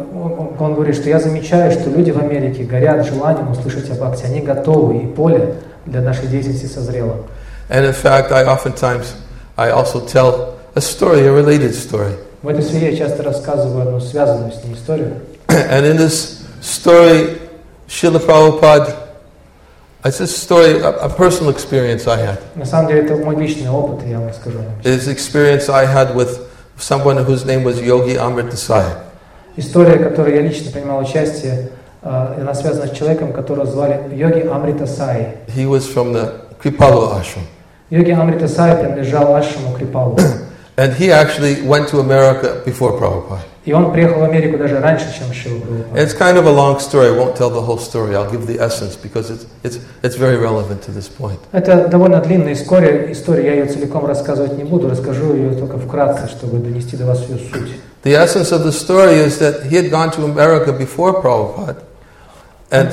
он говорит, что я замечаю, что люди в Америке горят желанием услышать о Бхакти. Они готовы, и поле для нашей деятельности созрело. And in fact, I oftentimes, I also tell a story, a related story. В этой связи я часто рассказываю одну связанную с ней историю. And in this story, Srila Prabhupada, it's a story, a, a personal experience I had. На самом деле это мой личный опыт, я вам скажу. It's an experience I had with someone whose name was Yogi Amritasai. История, в которой я лично принимал участие, она связана с человеком, которого звали Йоги Амритасай. He was from the Kripalu ashram. Йоги Амритасай принадлежал ашраму Крипалу. And he actually went to America before Prabhupada. И он приехал в Америку даже раньше, чем Шрила Прабхупада. It's kind of a long story. I won't tell the whole story. I'll give the essence because it's it's it's very relevant to this point. Это довольно длинная история. История, я ее целиком рассказывать не буду. Расскажу ее только вкратце, чтобы донести до вас ее суть. The essence of the story is that he had gone to America before Prabhupada, and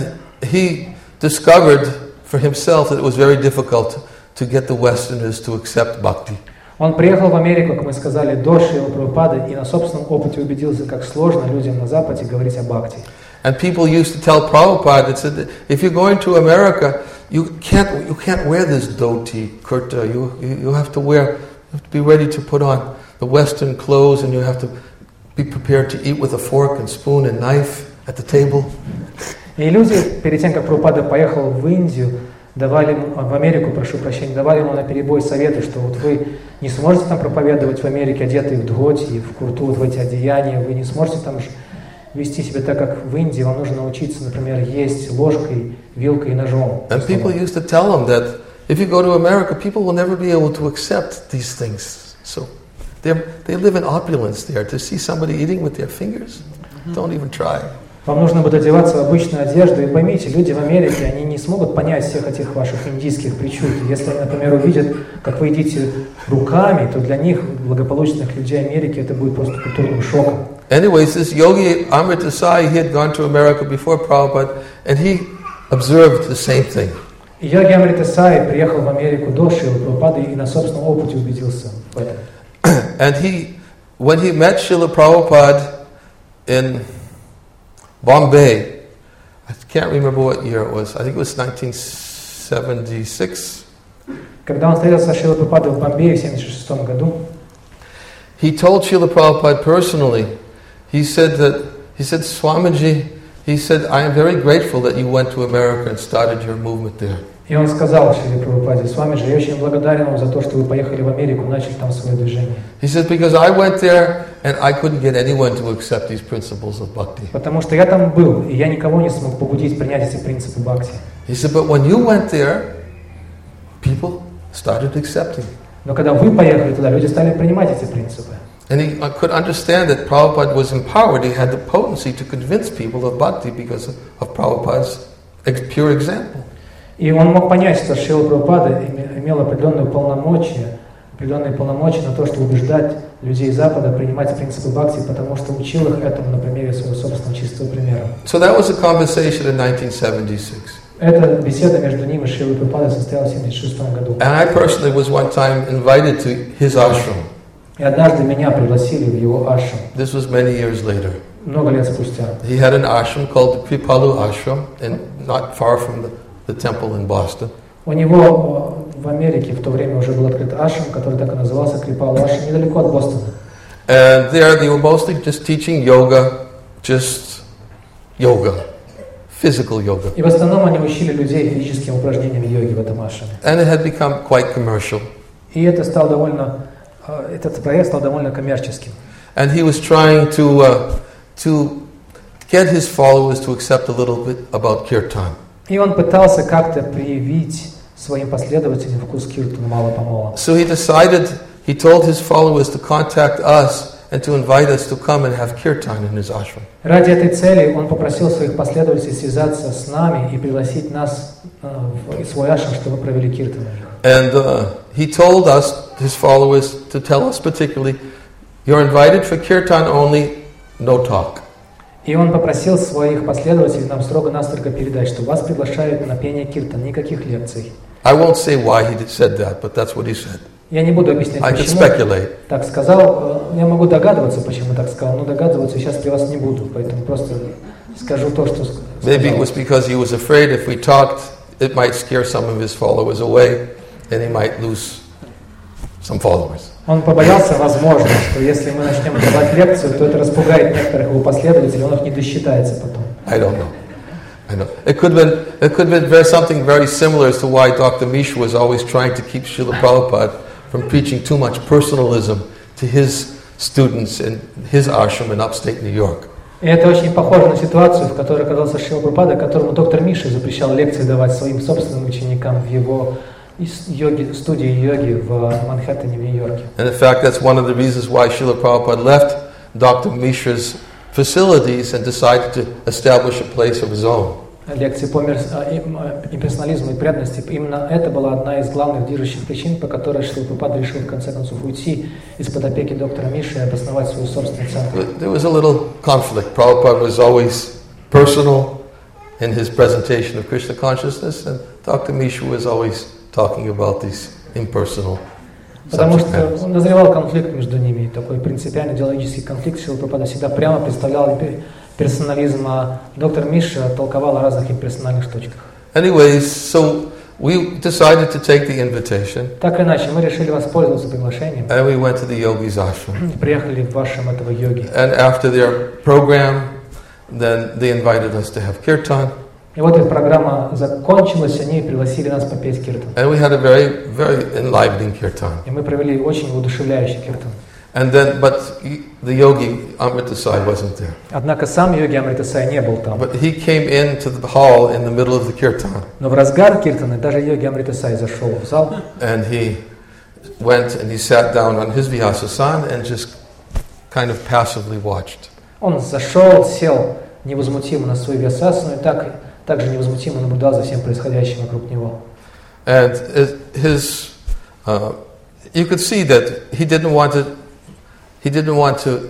he discovered for himself that it was very difficult to get the Westerners to accept bhakti. Он приехал в Америку, как мы сказали, до Шрилы Прабхупады, и на собственном опыте убедился, как сложно людям на Западе говорить о бхакти. And people used to tell Prabhupada that said, if you're going to America, you can't you can't wear this dhoti, kurta. You, you you have to wear, you have to be ready to put on the Western clothes, and you have to be prepared to eat with a fork and spoon and knife at the table. И люди, перед тем, как Прабхупада поехал в Индию, давали ему, в Америку, прошу прощения, давали ему наперебой советы, что вот вы не сможете там проповедовать в Америке, одетые в дхоти и в курту, вот в эти одеяния, вы не сможете там вести себя так, как в Индии, вам нужно научиться, например, есть ложкой, вилкой и ножом. And people used to tell him that if you go to America, people will never be able to accept these things. So they live in opulence there. To see somebody eating with their fingers, don't even try. Вам нужно будет одеваться в обычную одежду, и поймите, люди в Америке, они не смогут понять всех этих ваших индийских причуд. Если они, например, увидят, как вы едите руками, то для них, благополучных людей Америки, это будет просто культурным шоком. Anyways, this Yogi Amritasai, he had gone to America before Prabhupada, and he observed the same thing. И Йоги Амритасай приехал в Америку до Шрилы Прабхупады и на собственном опыте убедился в этом. And he, when he met Srila Prabhupada in Bombay, I can't remember what year it was. I think it was nineteen seventy-six. Когда он встретился с Шрилой Прабхупадой в Бомбее в семьдесят шестом году, he told Srila Prabhupada personally. He said that he said, Swamiji, he said, I am very grateful that you went to America and started your movement there. И он сказал Шриле Прабхупаде: Свамиджи, я очень благодарен вам за то, что вы поехали в Америку, начали там свое движение. He said, because I went there and I couldn't get anyone to accept these principles of bhakti. Потому что я там был, и я никого не смог побудить принять эти принципы бхакти. He said, but when you went there, people started accepting. Но когда вы поехали туда, люди стали принимать эти принципы. And he could understand that Prabhupada was empowered. He had the potency to convince people of bhakti because of Prabhupada's pure example. И он мог понять, что Шрила Прабхупада имел определенные полномочия, определенные полномочия на то, чтобы убеждать людей Запада принимать принципы бхакти, потому что учил их этому на примере своего собственного чистого примера. So that was a conversation in nineteen seventy-six. Эта беседа между ним и Шрилой Прабхупадой состоялась в семьдесят шестом году. And I personally was one time invited to his ashram. И однажды меня пригласили в его ашрам. This was many years later. Много лет спустя. He had an ashram called the Kripalu ashram, and not far from the, the temple in Boston. У него в Америке в то время уже был открыт ашрам, который так и назывался Крипалу ашрам, недалеко от Бостона. And there they were mostly just teaching yoga, just yoga, physical yoga. И в основном они учили людей физическим упражнениям йоги в этом ашраме. And it had become quite commercial. И это стало довольно, этот проект стал довольно коммерческим. And he was trying to uh, to get his followers to accept a little bit about kirtan. И он пытался как-то привить своим последователям вкус киртана мало-помалу. So he decided, he told his followers to contact us and to invite us to come and have kirtan in his ashram. Ради этой цели он попросил своих последователей связаться с нами и пригласить нас в свой ашрам, чтобы мы провели киртан у них. And uh, he told us, his followers, to tell us particularly, you're invited for kirtan only, no talk. И он попросил своих последователей нам строго-настрого передать, что вас приглашают на пение киртан, никаких лекций. I won't say why he said that, but that's what he said. Я не буду объяснять, I can почему speculate. так сказал. Я могу догадываться, почему так сказал, но догадываться сейчас при вас не буду, поэтому просто скажу то, что сказал. Maybe it was because he was afraid if we talked, it might scare some of his followers away, and he might lose some followers. Он побоялся, возможно, что если мы начнем давать лекцию, то это распугает некоторых его последователей, он их не досчитается потом. I don't know. I know. It could have been, it could have been very, something very similar as to why Doctor Misha was always trying to keep Srila Prabhupada from preaching too much personalism to his students in his ashram in upstate New York. И это очень похоже на ситуацию, в которой оказался Шрила Прабхупада, которому доктор Миша запрещал лекции давать своим собственным ученикам в его йоги, студии йоги в Манхэттене, в Нью-Йорке. And in fact, that's one of the reasons why Srila Prabhupada left Doctor Mishra's facilities and decided to establish a place of his own. Лекции по имперсонализму и преданности. Именно это была одна из главных движущих причин, по которой Шрила Прабхупада решил в конце концов уйти из-под опеки доктора Миши и обосновать свою собственную церковь. There was a little conflict. Prabhupada was always personal in his presentation of Krishna consciousness, and Doctor Misha was always talking about these impersonal Потому subject matters. что назревал конфликт между ними, такой принципиальный идеологический конфликт. Шрила Прабхупада всегда прямо представлял персонализм, а доктор Миша толковал о разных имперсональных штучках. Anyways, so we decided to take the invitation, Так или иначе, мы решили воспользоваться приглашением. and we went to the yogi's ashram. Приехали в вашем этого йоги. And after their program, then they invited us to have kirtan. И вот их программа закончилась, они пригласили нас попеть киртан. And we had a very, very enlivening kirtan. И мы провели очень воодушевляющий киртан. And then, but he, the yogi Amritasai wasn't there. Однако сам йоги Амритасай не был там. But he came into the hall in the middle of the kirtan. Но в разгар киртана даже йоги Амритасай зашел в зал. And he went and he sat down on his Vyasasana and just kind of passively watched. Он зашел, сел невозмутимо на свою вьясасану и так, также невозмутимо наблюдал за всем происходящим вокруг него. And his, uh, you could see that he didn't want to, he didn't want to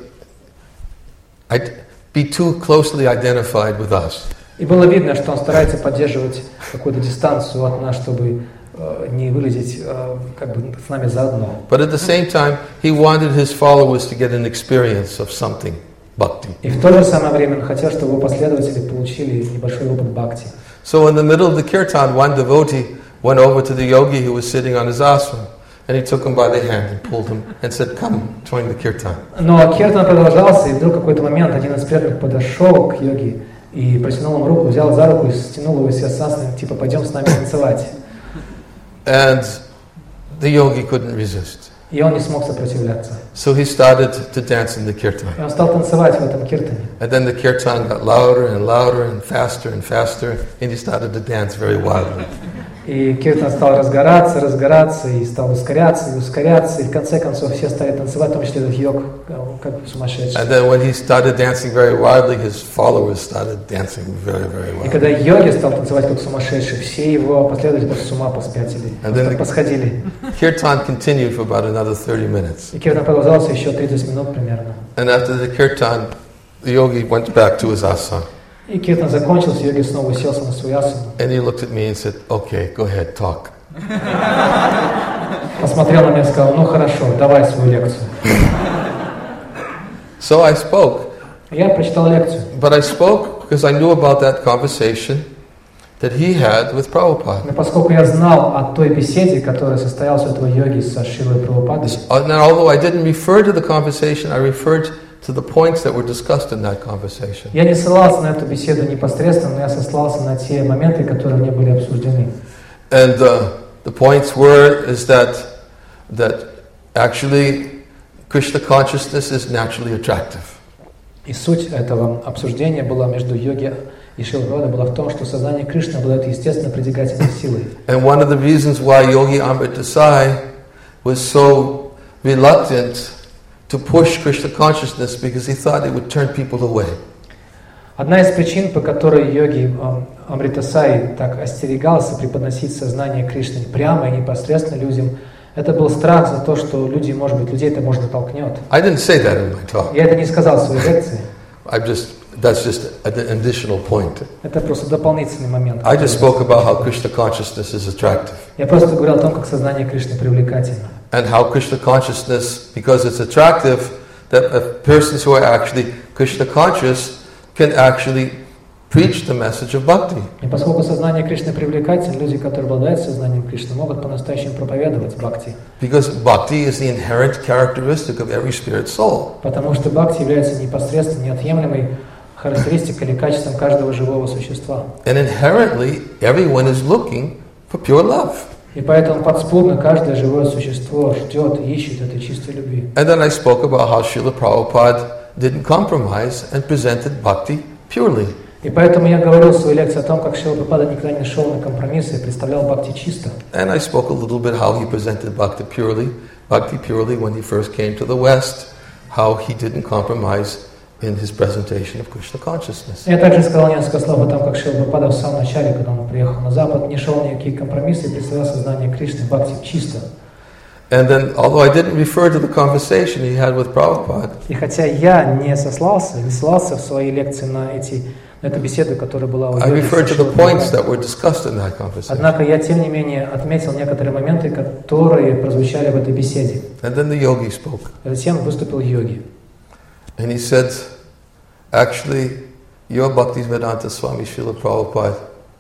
be too closely identified with us. И было видно, что он старается поддерживать какую-то дистанцию от нас, чтобы э, не выглядеть э, как бы с нами заодно. But at the same time, he wanted his followers to get an experience of something, bhakti. И в то же самое время он хотел, чтобы его последователи получили небольшой опыт бхакти. So in the middle of the kirtan, one devotee went over to the yogi who was sitting on his asana, and he took him by the hand and pulled him and said, "Come, join the kirtan." Но киртан продолжался, и вдруг в какой-то момент один из преданных подошел к йоге и протянул ему руку, взял за руку и стянул его из вьясасаны, типа, пойдем с нами танцевать. And the yogi couldn't resist. И он не смог сопротивляться. So he started to dance in the kirtan. И он стал танцевать в этом киртане. And then the kirtan got louder and louder and faster and faster, and he started to dance very wildly. И киртан стал разгораться, разгораться, и стал ускоряться, и ускоряться, и в конце концов все стали танцевать, в том числе этот йог, как сумасшедший. And then when he started dancing very wildly, his followers started dancing very, very И когда wildly. йоги стал танцевать как сумасшедший, все его последователи просто с ума поспятили, просто посходили. Kirtan continued for about another thirty minutes. И киртан продолжался еще тридцать минут примерно. And after the kirtan, the yogi went back to his asana. И киртан закончился, йоги снова уселся на свою асану. And he looked at me and said, "Okay, go ahead, talk." Посмотрел на меня и сказал, ну хорошо, давай свою лекцию. So I spoke. Я прочитал лекцию. But I spoke because I knew about that conversation that he had with Prabhupada. Но поскольку я знал о той беседе, которая состоялась у этого йоги со Шрилой Прабхупадой, And although I didn't refer to the conversation, I referred to the points that were discussed in that conversation. я не ссылался на эту беседу непосредственно, но я сослался на те моменты, которые мне были обсуждены. And uh, the points were is that that actually Krishna consciousness is naturally attractive. И суть этого обсуждения была между йоги, И Шрила Прабхупада была в том, что сознание Кришны обладает естественно притягательной силой. And one of the reasons why Yogi Amrita Sai was so reluctant to push Krishna consciousness because he thought it would turn people away. Одна из причин, по которой йоги Амрита Сай так остерегался преподносить сознание Кришны прямо и непосредственно людям, это был страх за то, что люди, может быть, людей это может оттолкнет. I didn't say that in my talk. Я это не сказал в своей лекции. I just that's just an additional point. Это просто дополнительный момент. I just spoke about how Krishna consciousness is attractive. Я просто говорил о том, как сознание Кришны привлекательно. And how Krishna consciousness, because it's attractive, that persons who are actually Krishna conscious can actually preach the message of bhakti. И поскольку сознание Кришны привлекательно, люди, которые обладают сознанием Кришны, могут по-настоящему проповедовать бхакти. Because bhakti is the inherent characteristic of every spirit soul. Потому что бхакти является непосредственно неотъемлемой характеристикой или качеством каждого живого существа. And inherently, everyone is looking for pure love. И поэтому подспудно каждое живое существо ждет и ищет этой чистой любви. And then I spoke about how Srila Prabhupada didn't compromise and presented bhakti purely. И поэтому я говорил в своей лекции о том, как Шрила Прабхупада никогда не шел на компромиссы и представлял бхакти чисто. And I spoke a little bit how he presented bhakti purely, bhakti purely when he first came to the West, how he didn't compromise in his presentation of Krishna consciousness. Я также сказал несколько слов о том, как Шрила Прабхупада в самом начале, когда он приехал на Запад, не шел ни какие компромиссы и представлял сознание Кришны бхакти чисто. And then, although I didn't refer to the conversation he had with Prabhupada, И хотя я не сослался, не ссылался в своей лекции на эти на эту беседу, которая была у I йоги, referred to the points that were discussed in that conversation. однако я, тем не менее, отметил некоторые моменты, которые прозвучали в этой беседе. And then the yogi spoke. Затем выступил йоги. And he said, actually, your Bhaktivedanta Swami Srila Prabhupada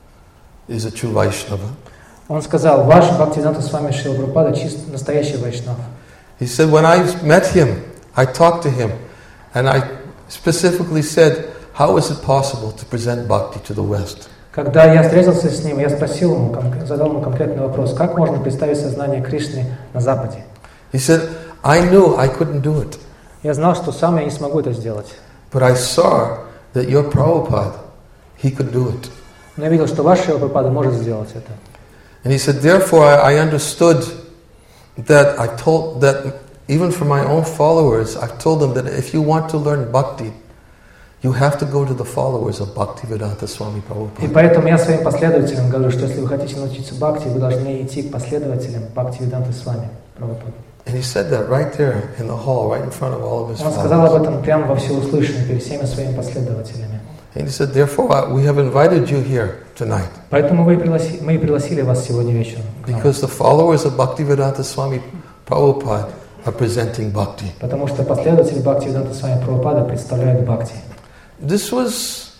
is a true Vaishnava. Он сказал, ваш Бхактивиданта Свами Шрила Прабхупада чисто настоящий вайшнав. He said, when I met him, I talked to him, and I specifically said, how is it possible to present bhakti to the West? Когда я встретился с ним, я спросил ему, задал ему конкретный вопрос, как можно представить сознание Кришны на Западе? He said, I knew I couldn't do it. Я знал, что сам я не смогу это сделать. But I saw that your Prabhupada, he could do it. Но я видел, что ваш Шрила Прабхупада может сделать это. And he said, therefore I, I understood that I told that even for my own followers, I've told them that if you want to learn bhakti, you have to go to the followers of Bhaktivedanta Swami Prabhupada. И поэтому я своим последователям говорю, что если вы хотите научиться бхакти, вы должны идти к последователям Бхактивиданты Свами Прабхупады. And he said that right there in the hall, right in front of all of his Он сказал об followers. этом прямо во всеуслышание перед всеми своими последователями. And he said, therefore we have invited you here tonight. Поэтому мы, пригласи, мы и пригласили вас сегодня вечером. Because the followers of Bhaktivedanta Swami Prabhupada are presenting bhakti. Потому что последователи Бхактивиданты Свами Прабхупада представляют бхакти. This was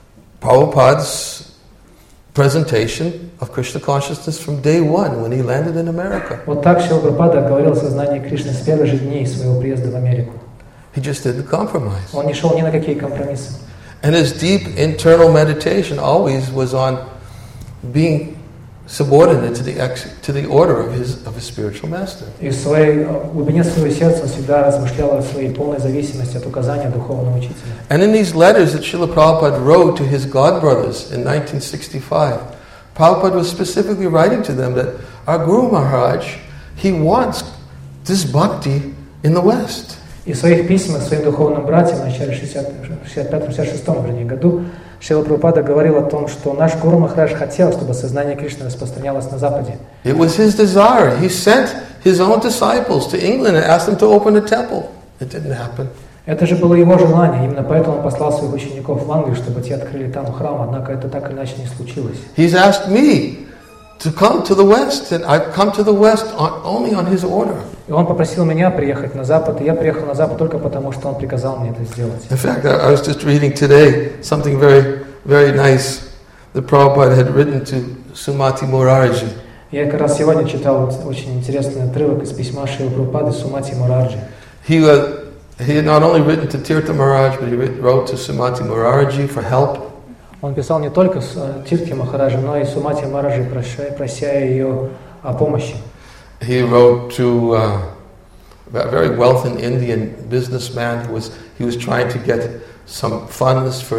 Prabhupada's presentation of Krishna consciousness from day one when he landed in America. Вот так Шрила Прабхупада говорил о сознании Кришны с первых же дней своего приезда в Америку. He just didn't compromise. Он не шел ни на какие компромиссы. And his deep internal meditation always was on being subordinate to the ex- to the order of his of his spiritual master. И в своей в глубине своего сердца он всегда размышлял о своей полной зависимости от указания духовного учителя. And in these letters that Srila Prabhupada wrote to his godbrothers in nineteen sixty-five, Prabhupada was specifically writing to them that our Guru Maharaj, he wants this bhakti in the West. И в своих письмах своим духовным братьям в начале шестьдесят пятом шестьдесят шестом вернее, году Шрила Прабхупада говорил о том, что наш Гуру Махарадж хотел, чтобы сознание Кришны распространялось на Западе. It was his desire. He sent his own disciples to England and asked them to open a temple. It didn't happen. Это же было его желание, именно поэтому он послал своих учеников в Англию, чтобы те открыли там храм, однако это так или иначе не случилось. He's asked me to come to the West, and I've come to the West on, only on his order. И он попросил меня приехать на Запад, и я приехал на Запад только потому, что он приказал мне это сделать. In fact, I, I was just reading today something very, very nice that Prabhupada had written to Sumati Morarji. Я как раз сегодня читал очень интересный отрывок из письма Шрилы Прабхупады Сумати Морарджи. He, uh, he had not only written to Tirtha Maharaj, but he wrote to Sumati Morarji for help. Он писал не только Тиртхе Махараджи, но и Сумати Махараджи, прося ее о помощи. He wrote to uh, a very wealthy Indian businessman who was he was trying to get some funds for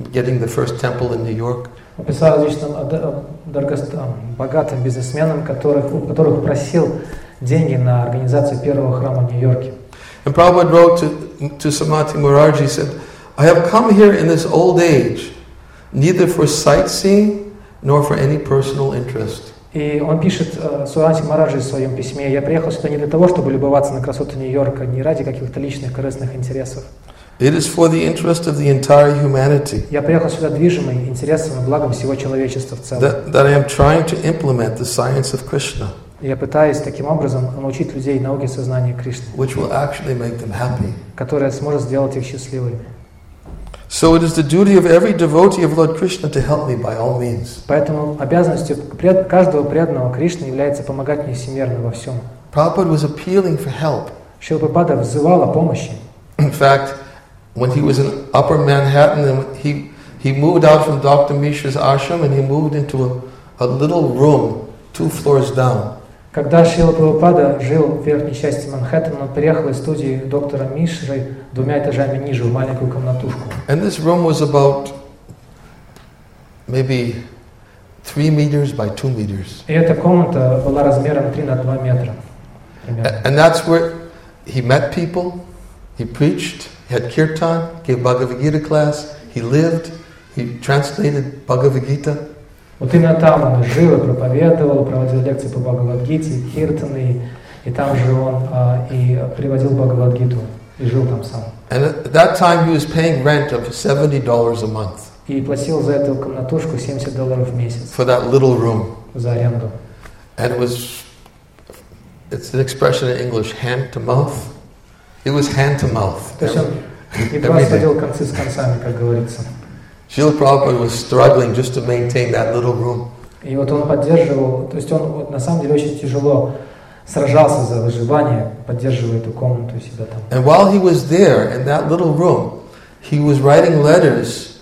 getting the first temple in New York. Он писал различным богатым бизнесменам, которых, у которых просил деньги на организацию первого храма в Нью-Йорке. And Prabhupada wrote to, to Samadhi Maharaj, he said, I have come here in this old age, neither for sightseeing nor for any personal interest. И он пишет Суранти Махараджи в своем письме: «Я приехал сюда не для того, чтобы любоваться на красоту Нью-Йорка, не ради каких-то личных корыстных интересов. It is for the interest of the entire humanity. Я приехал сюда движимый интересом и благом всего человечества в целом. That, that I am trying to implement the science of Krishna. Я пытаюсь таким образом научить людей науке сознания Кришны, which will actually make them happy. которая сможет сделать их счастливыми. So it is the duty of every devotee of Lord Krishna to help me by all means. Поэтому обязанностью каждого преданного Кришны является помогать мне всемерно во всем. Prabhupada was appealing for help. Шрила Прабхупада взывал о помощи. In fact, when he was in Upper Manhattan, and he he moved out from Doctor Mishra's ashram and he moved into a, a little room two floors down. Когда Шрила Прабхупада жил в верхней части Манхэттена, он приехал из студии доктора Мишры двумя этажами ниже, в маленькую комнатушку. And this room was about maybe three meters by two meters. И эта комната была размером три на два метра. And that's where he met people, he preached, he had kirtan, gave Bhagavad Gita class, he lived, he translated Bhagavad Gita. Вот именно там он жил и проповедовал, проводил лекции по Бхагавад-гите, киртаны, и там же он а, и приводил Бхагавад-гиту, и жил там сам. And at that time he was paying rent of seventy dollars a month. И платил за эту комнатушку семьдесят долларов в месяц. For that little room. За аренду. And it was, it's an expression in English, hand to mouth. It was hand to mouth. То есть он едва сводил концы с концами, как говорится. Srila Prabhupada was struggling just to maintain that little room. И вот он поддерживал, то есть он вот, на самом деле очень тяжело сражался за выживание, поддерживая эту комнату у себя там. And while he was there in that little room, he was writing letters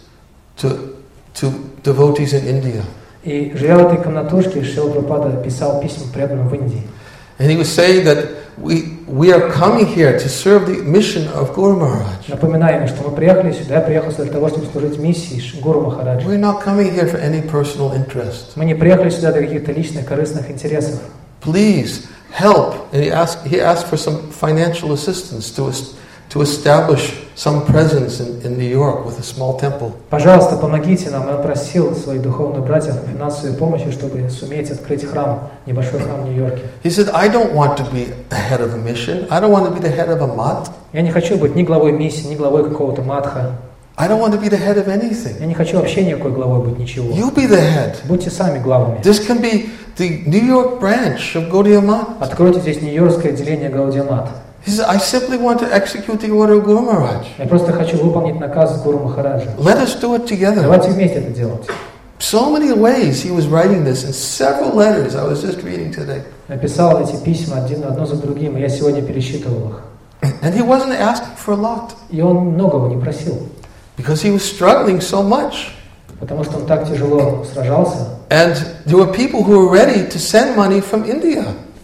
to to devotees in India. И живя в этой комнатушке, Шрила Прабхупада писал письма преданным в Индии. And he was saying that we we are coming here to serve the mission of Guru Maharaj. Напоминаем, что мы приехали сюда, я приехал сюда для того, чтобы служить миссии Гуру Махараджа. We're not coming here for any personal interest. Мы не приехали сюда для каких-то личных корыстных интересов. Please help. And he asked he asked for some financial assistance to to establish some presence in, in New York with a small temple. Пожалуйста, помогите нам. Он просил своих духовных братьев о финансовой помощи, чтобы суметь открыть храм, небольшой храм в Нью-Йорке. He said, I don't want to be the head of a mission. I don't want to be the head of a mat. Я не хочу быть ни главой миссии, ни главой какого-то матха. I don't want to be the head of anything. Я не хочу вообще никакой главой быть, ничего. You be the head. Будьте сами главами. This can be the New York branch of Gaudiya Math. Откройте здесь нью-йоркское отделение Гаудия Мат. He said, I simply want to execute the order of Guru Maharaj. Я просто хочу выполнить наказ Гуру Махараджа. Let us do it together. Давайте вместе это делать. So many ways he was writing this in several letters I was just reading today. Написал эти письма один, одно за другим, и я сегодня пересчитывал их. And he wasn't asking for a lot. И он многого не просил. Because he was struggling so much. Потому что он так тяжело сражался. And there were people who were ready to send money from India.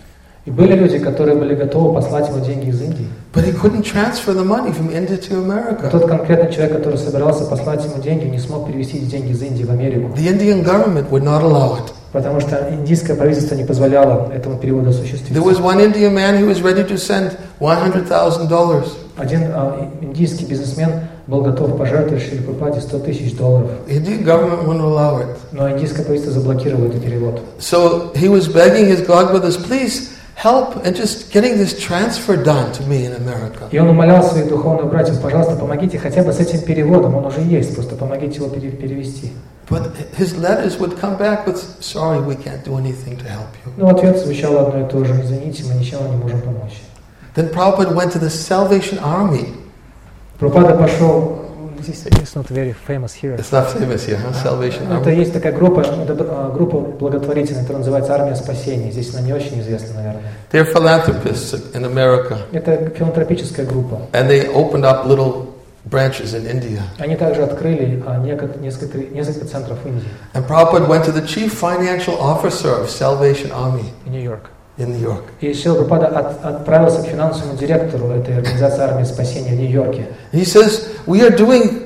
И были люди, которые были готовы послать ему деньги из Индии. But he couldn't transfer the money from India to America. Но тот конкретный человек, который собирался послать ему деньги, не смог перевести деньги из Индии в Америку. The Indian government would not allow it. Потому что индийское правительство не позволяло этому переводу осуществиться. There was one Indian man who was ready to send one hundred thousand dollars. Один а, индийский бизнесмен был готов пожертвовать Шриле Прабхупаде сто тысяч долларов. The Indian government wouldn't allow it. Но индийское правительство заблокировало этот перевод. So he was begging his godbrothers, please help in just getting this transfer done to me in America. И он умолял своих духовных братьев, пожалуйста, помогите хотя бы с этим переводом, он уже есть, просто помогите его перевести. But his letters would come back with, sorry, we can't do anything to help you. Но ответ звучал одно и то же, извините, мы ничего не можем помочь. Then Prabhupada went to the Salvation Army. Прабхупада пошел. It's not very famous here. It's not famous here, huh? Salvation Army. Это есть такая группа, группа благотворительная, которая называется Армия спасения. Здесь она не очень известна, наверное. They're philanthropists in America. Это филантропическая группа. And they opened up little branches in India. Они также открыли несколько, несколько центров в Индии. And Prabhupada went to the chief financial officer of Salvation Army. In New York. In New York. И Шрила Прабхупада от, отправился к финансовому директору этой организации Армии спасения в Нью-Йорке. He says, we are doing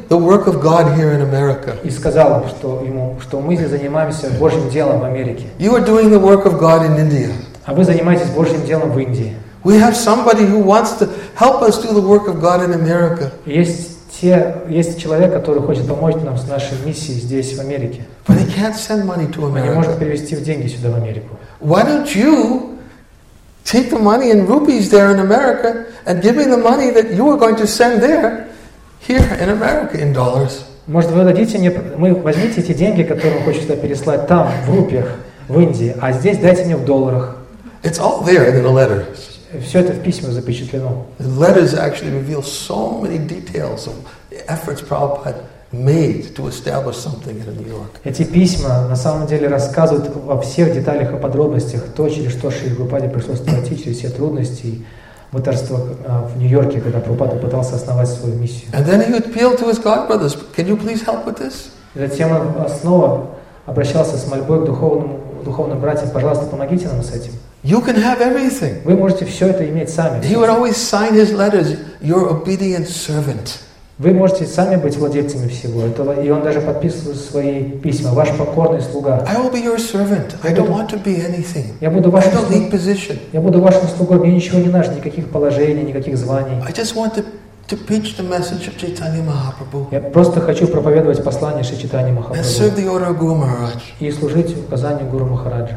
the work of God here in America. И сказал что ему, что мы здесь занимаемся Божьим делом в Америке. You are doing the work of God in India. А вы занимаетесь Божьим делом в Индии. We have somebody who wants to help us do the work of God in America. Есть те, есть человек, который хочет помочь нам с нашей миссией здесь, в Америке. But he can't send money to Он не может America. перевести в деньги сюда, в Америку. Why don't you take the money in rupees there in America and give me the money that you are going to send there here in America in dollars? Может, вы дадите мне, мы возьмите эти деньги, которые он хочет сюда переслать там, в рупиях, в Индии, а здесь дайте мне в долларах. It's all there in the letters. Все это в письмах запечатлено. The letters actually reveal so many details of the efforts Prabhupada made to establish something in New York. Эти письма на самом деле рассказывают во всех деталях и подробностях то, через что Шри Прабхупаде пришлось пройти, через все трудности и мытарства в Нью-Йорке, когда Прабхупада пытался основать свою миссию. And then he appealed to his godbrothers, can you please help with this? И затем он снова обращался с мольбой к духовному, духовным братьям, пожалуйста, помогите нам с этим. You can have everything. Вы можете все это иметь сами. He would always sign his letters, your obedient servant. Вы можете сами быть владельцами всего этого, и он даже подписывал свои письма, ваш покорный слуга. I will be your servant. I don't want to be anything. Я буду I вашим don't need слугой. position. Я буду вашим слугой, мне ничего не нужно, никаких положений, никаких званий. I just want to, to preach the message of Chaitanya Mahaprabhu Я просто хочу проповедовать послание Шри Чайтаньи and serve Махапрабху the order of Guru Maharaj. и служить указанию Гуру Махараджа.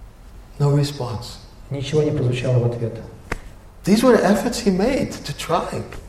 No response. Ничего не прозвучало в ответ. These were the efforts he made to try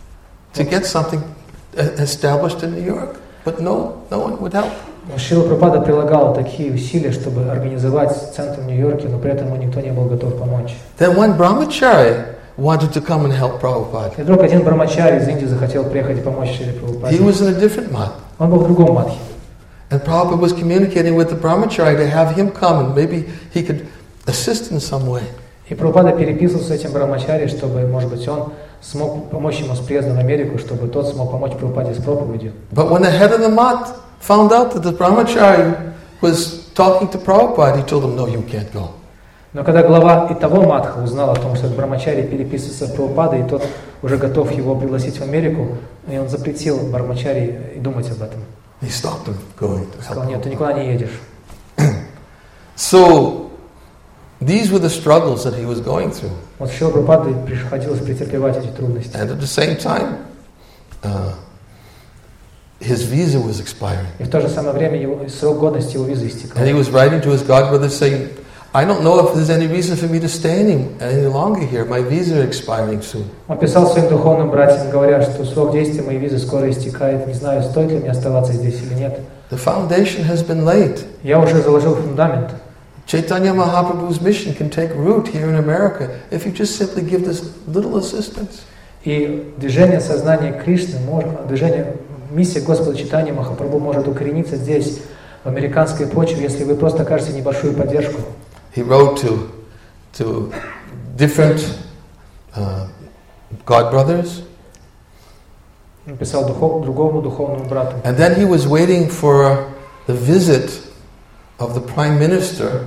to get something established in New York, but no, no one would help. Шрила Прабхупада прилагал такие усилия, чтобы организовать центр в Нью-Йорке, но при этом ему никто не был готов помочь. Then one brahmachari wanted to come and help Prabhupada. И вдруг один брамачари из Индии захотел приехать и помочь Шриле He Прабхупаде. was in a different mat. Он был в другом матхе. And Prabhupada was communicating with the brahmachari to have him come and maybe he could assist in some way. И Прабхупада переписывался с этим брамачари, чтобы, может быть, он смог помочь ему с приездом в Америку, чтобы тот смог помочь Прабхупаде с проповедью. But when the head of the mat found out that the brahmachari was talking to Prabhupada, he told him, no, you can't go. Но когда глава и того матха узнал о том, что этот брамачари переписывается с Прабхупадой, и тот уже готов его пригласить в Америку, и он запретил брамачари и думать об этом. He stopped him going to Сказал, help нет, ты Prabhupada. никуда не едешь. So, these were the struggles that he was going through. Вот Шриле Прабхупаде приходилось претерпевать эти трудности. And at the same time, uh, his visa was expiring. И в то же самое время его, срок годности его визы истекал. And he was writing to his godbrother saying, I don't know if there's any reason for me to stay any, any longer here. My visa is expiring soon. Он писал своим духовным братьям, говоря, что срок действия моей визы скоро истекает, не знаю, стоит ли мне оставаться здесь или нет. The foundation has been laid. Я уже заложил фундамент. Chaitanya Mahaprabhu's mission can take root here in America if you just simply give this little assistance. И движение сознания Кришны, может, движение, миссия Господа Чайтаньи Махапрабху может укорениться здесь, в американской почве, если вы просто окажете небольшую поддержку. He wrote to, to different uh, godbrothers. Он писал духов, другому духовному брату. And then he was waiting for the visit of the Prime Minister,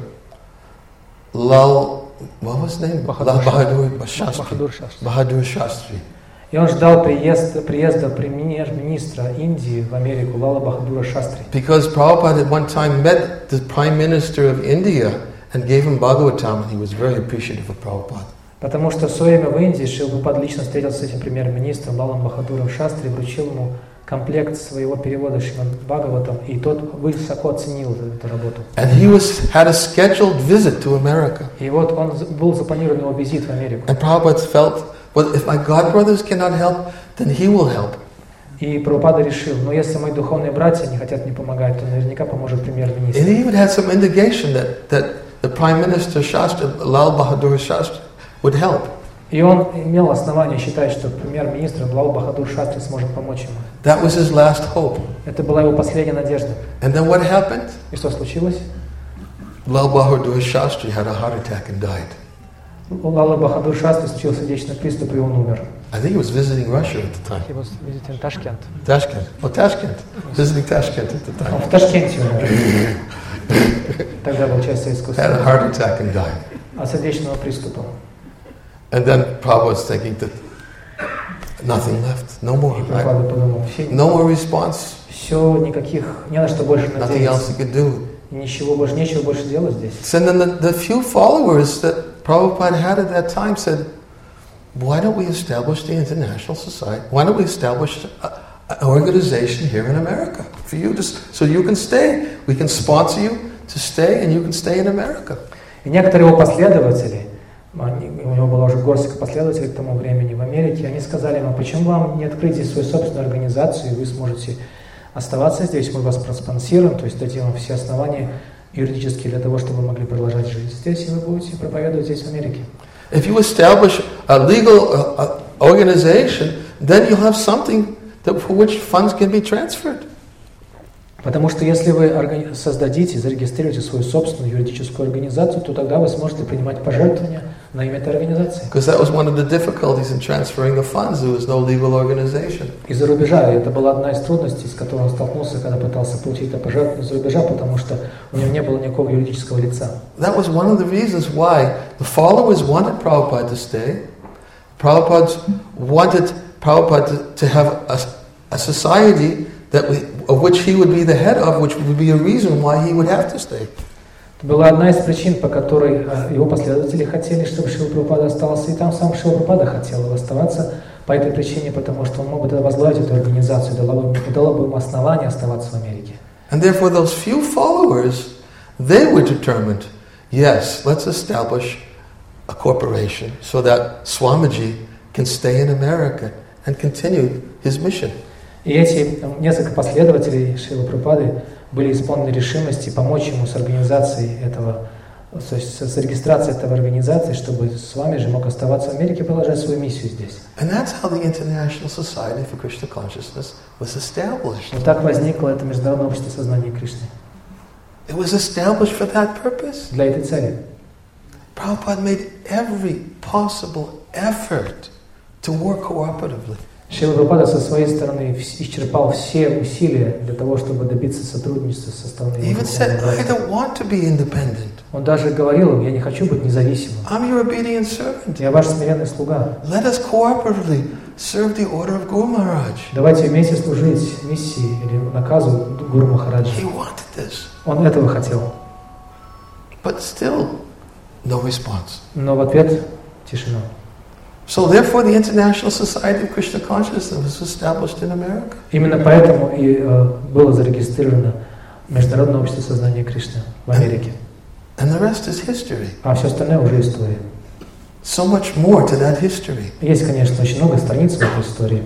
Lal, what was his name? Bahadur Lal Bahadur Shastri. Бахадур Шастри. Bahadur Shastri. И он ждал приезда, приезда премьер-министра Индии в Америку, Лала Бахадура Шастри. Because Prabhupada at one time met the Prime Minister of India and gave him Bhagavatam, and he was very appreciative of Prabhupada. Потому что в свое время в Индии Шрила Прабхупада лично встретился с этим премьер-министром Лалом Бахадуром Шастри, вручил ему комплект своего перевода Шримад Бхагаватам, и тот высоко оценил эту работу. And he was had a scheduled visit to America. И вот он был запланирован его визит в Америку. And Prabhupada felt, well, if my godbrothers cannot help, then he will help. И Прабхупада решил, ну если мои духовные братья не хотят мне помогать, то наверняка поможет премьер-министр. And he even had some indication that, that the Prime Minister Shastri, Lal Bahadur Shastri, would help. И он имел основание считать, что премьер-министр Лал Бахадур Шастри сможет помочь ему. That was his last hope. Это была его последняя надежда. And then what happened? И что случилось? Lal Bahadur Shastri had a heart attack and died. У Лала Бахадур Шастри случился сердечный приступ, и он умер. I think he was visiting Russia at the time. He was visiting Tashkent. Tashkent. Oh, Tashkent. Visiting Tashkent at the Он time. в Ташкенте умер. Тогда был часть Советского Had a Союза. heart attack and died. От сердечного приступа. And then Prabhupada was thinking that Nothing left. No more. И Прабхупада подумал, все, No more response. все, никаких, не на что больше Nothing else надеяться. he could do. Ничего больше, нечего больше делать здесь. So then the, the few followers that Prabhupada had at that time said, why don't we establish the International Society? Why don't we establish a, an organization here in America for you to, so you can stay. We can sponsor you to stay and you can stay in America. И некоторые его последователи, они, у него была уже горстка последователей к тому времени в Америке, они сказали ему, почему вам не открыть здесь свою собственную организацию, и вы сможете оставаться здесь, мы вас проспонсируем, то есть дадим вам все основания юридические для того, чтобы вы могли продолжать жить здесь, и вы будете проповедовать здесь в Америке. If you establish a legal uh, uh, organization, then you'll have something that, for which funds can be transferred. Потому что если вы органи- создадите, зарегистрируете свою собственную юридическую организацию, то тогда вы сможете принимать пожертвования на имя этой организации. Because that was one of the difficulties in transferring the funds. There was no legal organization. Из-за рубежа, и это была одна из трудностей, с которой он столкнулся, когда пытался получить это пожертвование из-за рубежа, потому что у него не было никакого юридического лица. That was one of the reasons why the followers wanted Prabhupada to stay. Prabhupada wanted Prabhupada to, to have a, a society that we, of which he would be the head of, which would be a reason why he would have to stay. Это была одна из причин, по которой его последователи хотели, чтобы Шрила Прабхупада остался, и там сам Шрила Прабхупада хотел оставаться по этой причине, потому что он мог бы тогда возглавить эту организацию, и дало бы, дало бы ему основание оставаться в Америке. And therefore those few followers, they were determined, yes, let's establish a corporation so that Swamiji can stay in America and continue his mission. И эти несколько последователей Шрилы Прабхупады были исполнены решимости помочь ему с организацией этого, то есть с регистрацией этой организации, чтобы с вами же мог оставаться в Америке и продолжать свою миссию здесь. And that's how the International Society for Krishna Consciousness was established. Вот так возникло это Международное общество сознания Кришны. It was established for that purpose. Для этой цели. Prabhupada made every possible effort to work cooperatively. Шрила Прабхупада со своей стороны исчерпал все усилия для того, чтобы добиться сотрудничества со стороны He even said, I don't want to be independent. Он даже говорил им, я не хочу быть независимым. I'm your obedient servant. Я ваш смиренный слуга. Let us cooperatively serve the order of Guru Maharaj. Давайте вместе служить миссии или наказу Гуру Махараджа. He wanted this. Он этого хотел. But still, no response. Но в ответ тишина. So therefore the International Society of Krishna Consciousness was established in America. Именно поэтому и э, было зарегистрировано Международное общество сознания Кришны в Америке. And the rest is history. А все остальное уже история. So much more to that history. Есть, конечно, очень много страниц в этой истории.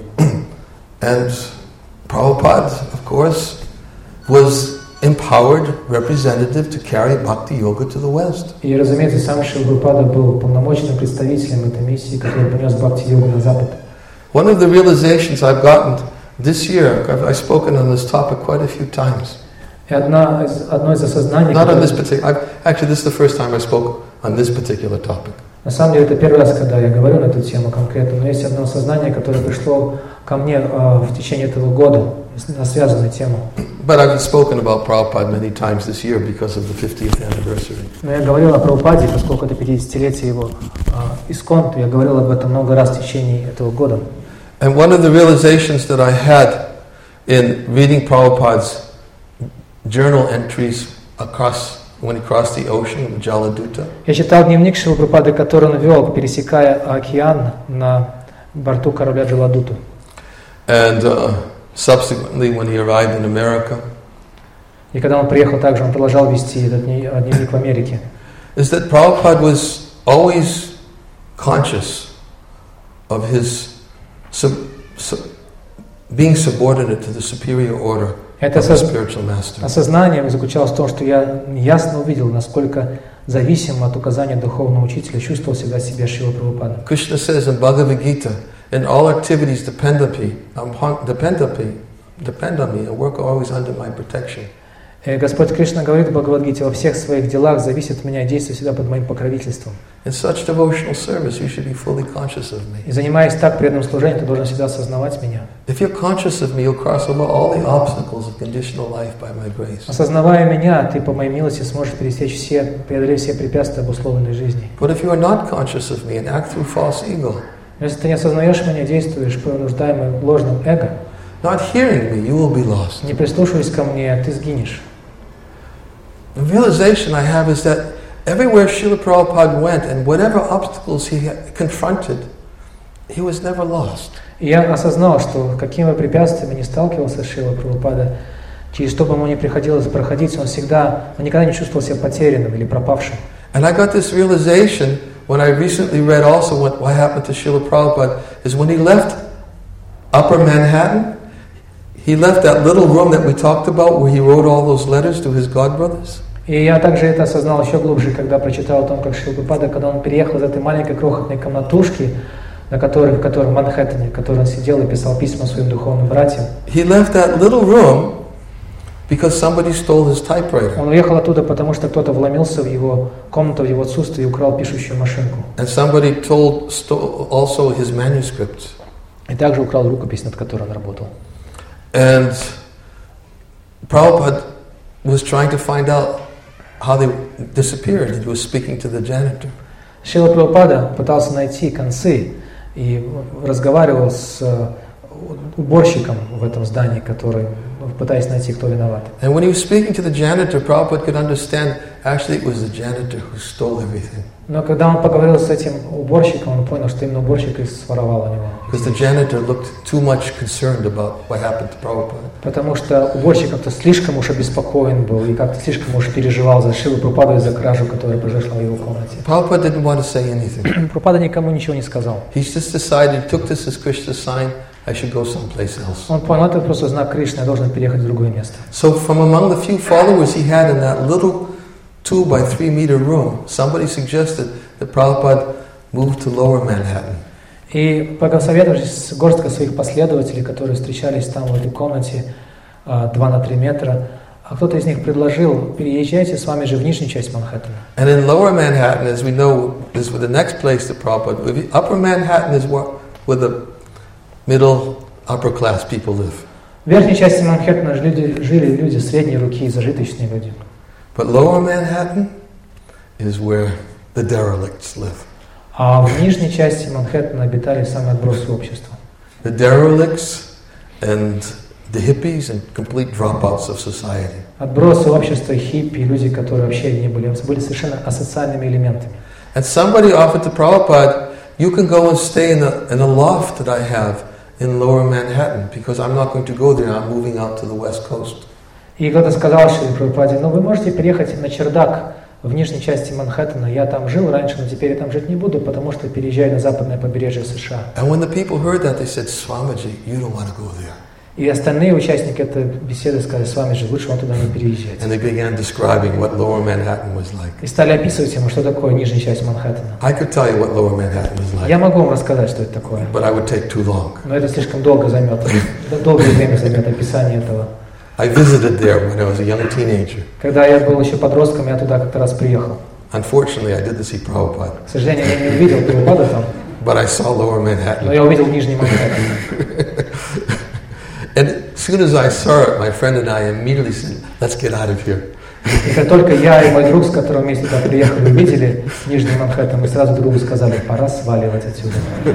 And Prabhupada, of course, was empowered representative to carry Bhakti Yoga to the West. И, разумеется, сам Шрила Прабхупада был полномочным представителем этой миссии, который принес Бхакти-йогу на Запад. One of the realizations I've gotten this year, I've, I've spoken on this topic quite a few times. И одна из, одно из осознаний... Not on this particular... I've, actually, this is the first time I spoke on this particular topic. На самом деле, это первый раз, когда я говорю на эту тему конкретно, но есть одно осознание, которое пришло ко мне э, в течение этого года на связанную тему. But I've spoken about Prabhupada many times this year because of the fiftieth anniversary. Но я говорил о Прабхупаде, поскольку это пятидесятилетие его э, искон, то я говорил об этом много раз в течение этого года. And one of the realizations that I had in reading Prabhupada's journal entries across when he crossed the ocean of Jaladuta. Я читал дневник Шрилы Прабхупады, который он вел, пересекая океан на борту корабля Джаладуту. And uh, subsequently, when he arrived in America, и когда он приехал, также он продолжал вести этот дневник в Америке. Is that Prabhupada was always conscious of his sub, sub, being subordinate to the superior order Это of the spiritual master. осознание заключалось в том, что я ясно увидел, насколько зависим от указания духовного учителя чувствовал себя себя Шрила Прабхупада. Krishna says in Bhagavad Gita, in all activities depend on me, depend on me, depend on me, and work always under my protection. И Господь Кришна говорит в Бхагавад-гите, во всех своих делах зависит от меня, действуй всегда под моим покровительством. In such devotional service, you should be fully conscious of me. И занимаясь так преданным служением, ты должен всегда осознавать меня. If you're conscious of me, you'll cross over all the obstacles of conditional life by my grace. Осознавая меня, ты по моей милости сможешь пересечь все, преодолеть все препятствия обусловленной жизни. But if you are not conscious of me and act through false ego, Если ты не осознаешь меня, действуешь понуждаемым ложным эго, not hearing me, you will be lost. не прислушиваясь ко мне, ты сгинешь. The realization I have is that everywhere Srila Prabhupada went and whatever obstacles he confronted, he was never lost. И я осознал, что какими препятствиями не сталкивался Шрила Прабхупада, через что бы ему ни приходилось проходить, он всегда, он никогда не чувствовал себя потерянным или пропавшим. And I got this realization when I recently read also what, what happened to Srila Prabhupada, is when he left Upper Manhattan, he left that little room that we talked about where he wrote all those letters to his godbrothers. И я также это осознал еще глубже, когда прочитал о том, как Шрила Прабхупада, когда он переехал из этой маленькой крохотной комнатушки, на которой, в которой в Манхэттене, в которой он сидел и писал письма своим духовным братьям. He left that little room because somebody stole his typewriter. Он уехал оттуда, потому что кто-то вломился в его комнату, в его отсутствие и украл пишущую машинку. And somebody told, stole also his manuscripts. И также украл рукопись, над которой он работал. And Prabhupada was trying to find out how they disappeared. He was speaking to the janitor. Шрила Прабхупада пытался найти концы и разговаривал с уборщиком в этом здании, который, пытаясь найти, кто виноват. And when he was speaking to the janitor, Prabhupada could understand actually it was the janitor who stole everything. Но когда он поговорил с этим уборщиком, он понял, что именно уборщик и своровал у него. Because the janitor looked too much concerned about what happened to Prabhupada. Потому что уборщик как-то слишком уж обеспокоен был и как-то слишком уж переживал за Шрилу Прабхупаду и за кражу, которая произошла в его комнате. Prabhupada didn't want to say anything. Прабхупада никому ничего не сказал. He just decided, took this as Krishna's sign, I should go someplace else. Он понял, это просто знак Кришны, я должен переехать в другое место. So from among the few followers he had in that little two by three meter room, somebody suggested that Prabhupada moved to Lower Manhattan. И посоветовавшись с горсткой своих последователей, которые встречались там в этой комнате два на три метра, а кто-то из них предложил: переезжайте с вами же в нижнюю часть Манхэттена. And in Lower Manhattan, as we know, is the next place to Prabhupada. Upper Manhattan is where, where the middle, upper class people live. В верхней части Манхэттена жили, жили люди средней руки, зажиточные люди. But Lower Manhattan is where the derelicts live. А в нижней части Манхэттена обитали самые отбросы общества. The derelicts and the hippies and complete dropouts of society. Отбросы общества, хиппи, люди, которые вообще не были, были совершенно асоциальными элементами. And somebody offered to Prabhupada, you can go and stay in a, in a loft that I have in Lower Manhattan, because I'm not going to go there, I'm moving out to the west coast. И кто-то сказал Шриле Прабхупаде: ну вы можете переехать на чердак в нижней части Манхэттена, я там жил раньше, но теперь я там жить не буду, потому что переезжаю на западное побережье США. And when the people heard that, they said, Swamiji, you don't want to go there. И остальные участники этой беседы сказали: с вами же лучше вам туда не переезжать. And they began describing what Lower Manhattan was like. И стали описывать ему, что такое нижняя часть Манхэттена. I could tell you what Lower Manhattan was like. Я могу вам рассказать, что это такое. But I would take too long. Но это слишком долго займет, долгое время займет описание этого. I visited there when I was a young teenager. Когда я был еще подростком, я туда как-то раз приехал. Unfortunately, I didn't see Prabhupada. К сожалению, я не увидел Прабхупаду там, But I saw Lower Manhattan. но я увидел Нижний Манхэттен. And as soon as I saw it, my friend and I immediately said, let's get out of here. И как только я и мой друг, с которым вместе туда приехали, увидели Нижний Манхэттен, мы сразу другу сказали: пора сваливать отсюда.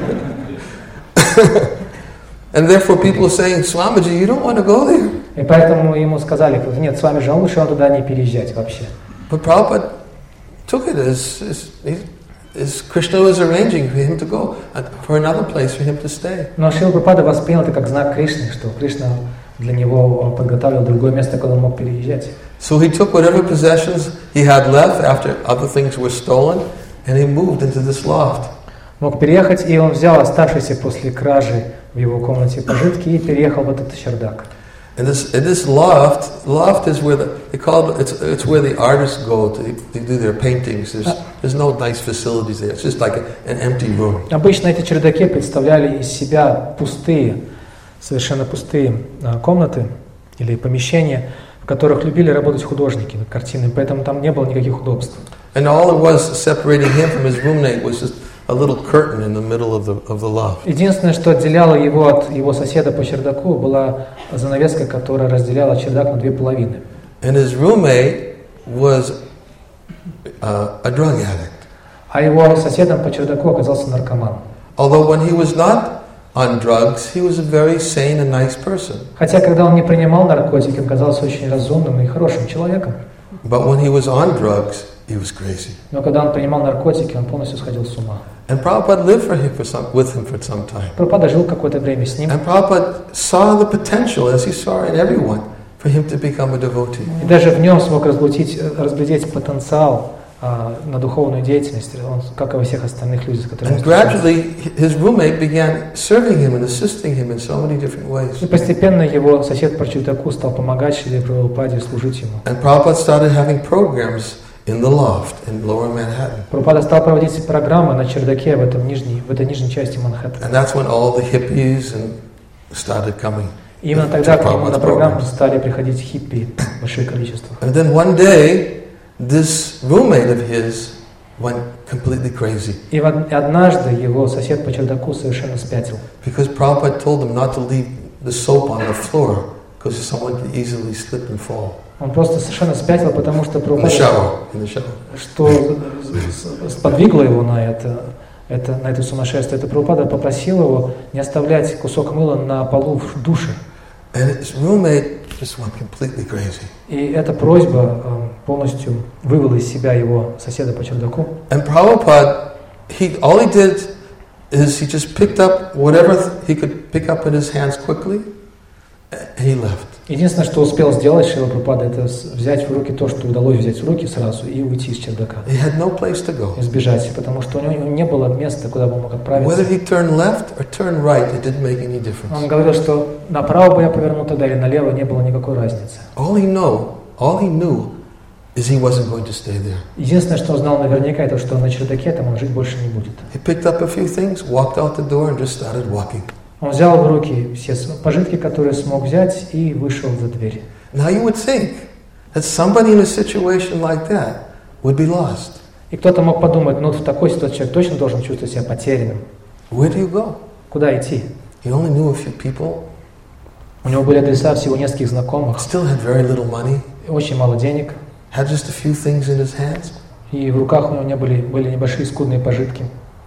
And therefore people are saying, Swamiji, you don't want to go there. И поэтому ему сказали: нет, с вами же лучше вам туда не переезжать вообще. But Prabhupada took it as, as, as Krishna was arranging for him to go, for another place for him to stay. Но Шрила Прабхупада воспринял это как знак Кришны, что Кришна для него подготовил другое место, куда он мог переезжать. So he took whatever possessions he had left after other things were stolen, and he moved into this loft. Мог переехать, и он взял оставшиеся после кражи в его комнате пожитки и переехал в этот чердак. And this, and this loft, loft is where the, they call it, it's, it's where the artists go to, to do their paintings. There's, there's no nice facilities there. It's just like a, an empty room. Обычно эти чердаки представляли из себя пустые, совершенно пустые комнаты или помещения, в которых любили работать художники над картинами, поэтому там не было никаких удобств. And all it was separating him from his roommate was just a little curtain in the middle of the of the loft. Единственное, что отделяло его от его соседа по чердаку, была занавеска, которая разделяла чердак на две половины. And his roommate was uh, a drug addict. А его соседом по чердаку оказался наркоман. although when he was not on drugs, he was a very sane and nice person. Хотя, когда он не принимал наркотики, он казался очень разумным и хорошим человеком. But when he was on drugs, he was crazy. Но когда он принимал наркотики, он полностью сходил с ума. And Prabhupada lived for him for some, with him for some time. Прабхупада жил какое-то время с ним. And Prabhupada saw the potential, as he saw in everyone, for him to become a devotee. И даже в нем смог разглядеть, разглядеть потенциал а, на духовную деятельность, он, как и во всех остальных людях, которые... And gradually, his roommate began serving him and assisting him in so many different ways. И постепенно его сосед по чердаку стал помогать Шриле Прабхупаде, служить ему. And Prabhupada started having programs in the loft in Lower Manhattan. Прабхупада стал проводить программы на чердаке в этом нижней, в этой нижней части Манхэттена. And that's when all the hippies and started coming. И именно тогда к нему на программу стали приходить хиппи в большое количество. And then one day, this roommate of his went completely crazy. И однажды его сосед по чердаку совершенно спятил. Because Prabhupada told him not to leave the soap on the floor, because someone could easily slip and fall. Он просто совершенно спятил, потому что In the shower. In the shower. что сподвигло его на это, это, на это сумасшествие. Это Прабхупада попросил его не оставлять кусок мыла на полу в душе. And his roommate just went completely crazy. И эта просьба полностью вывела из себя его соседа по чердаку. And Prabhupada, he, all he did is he just picked up whatever he could pick up in his hands quickly, and he left. Единственное, что успел сделать Шрила Прабхупада, это взять в руки то, что удалось взять в руки сразу, и уйти из чердака. He had no place to go. Избежать, потому что у него не было места, куда бы он мог отправиться. Whether he turned left or turned right, it didn't make any difference. Он говорил, что направо бы я повернул тогда или налево, не было никакой разницы. All he know, all he knew is he wasn't going to stay there. Единственное, что он знал наверняка, это что на чердаке там он жить больше не будет. He picked up a few things, walked out the door, and just started walking. Он взял в руки все пожитки, которые смог взять, и вышел за дверь. Now you would think that somebody in a situation like that would be lost. И кто-то мог подумать, ну в такой ситуации человек точно должен чувствовать себя потерянным. Where do you go? Куда идти? He only knew a few people. У него были адреса всего нескольких знакомых, Still had very little money. очень мало денег, Had just a few things in his hands. и в руках у него не были, были небольшие скудные пожитки.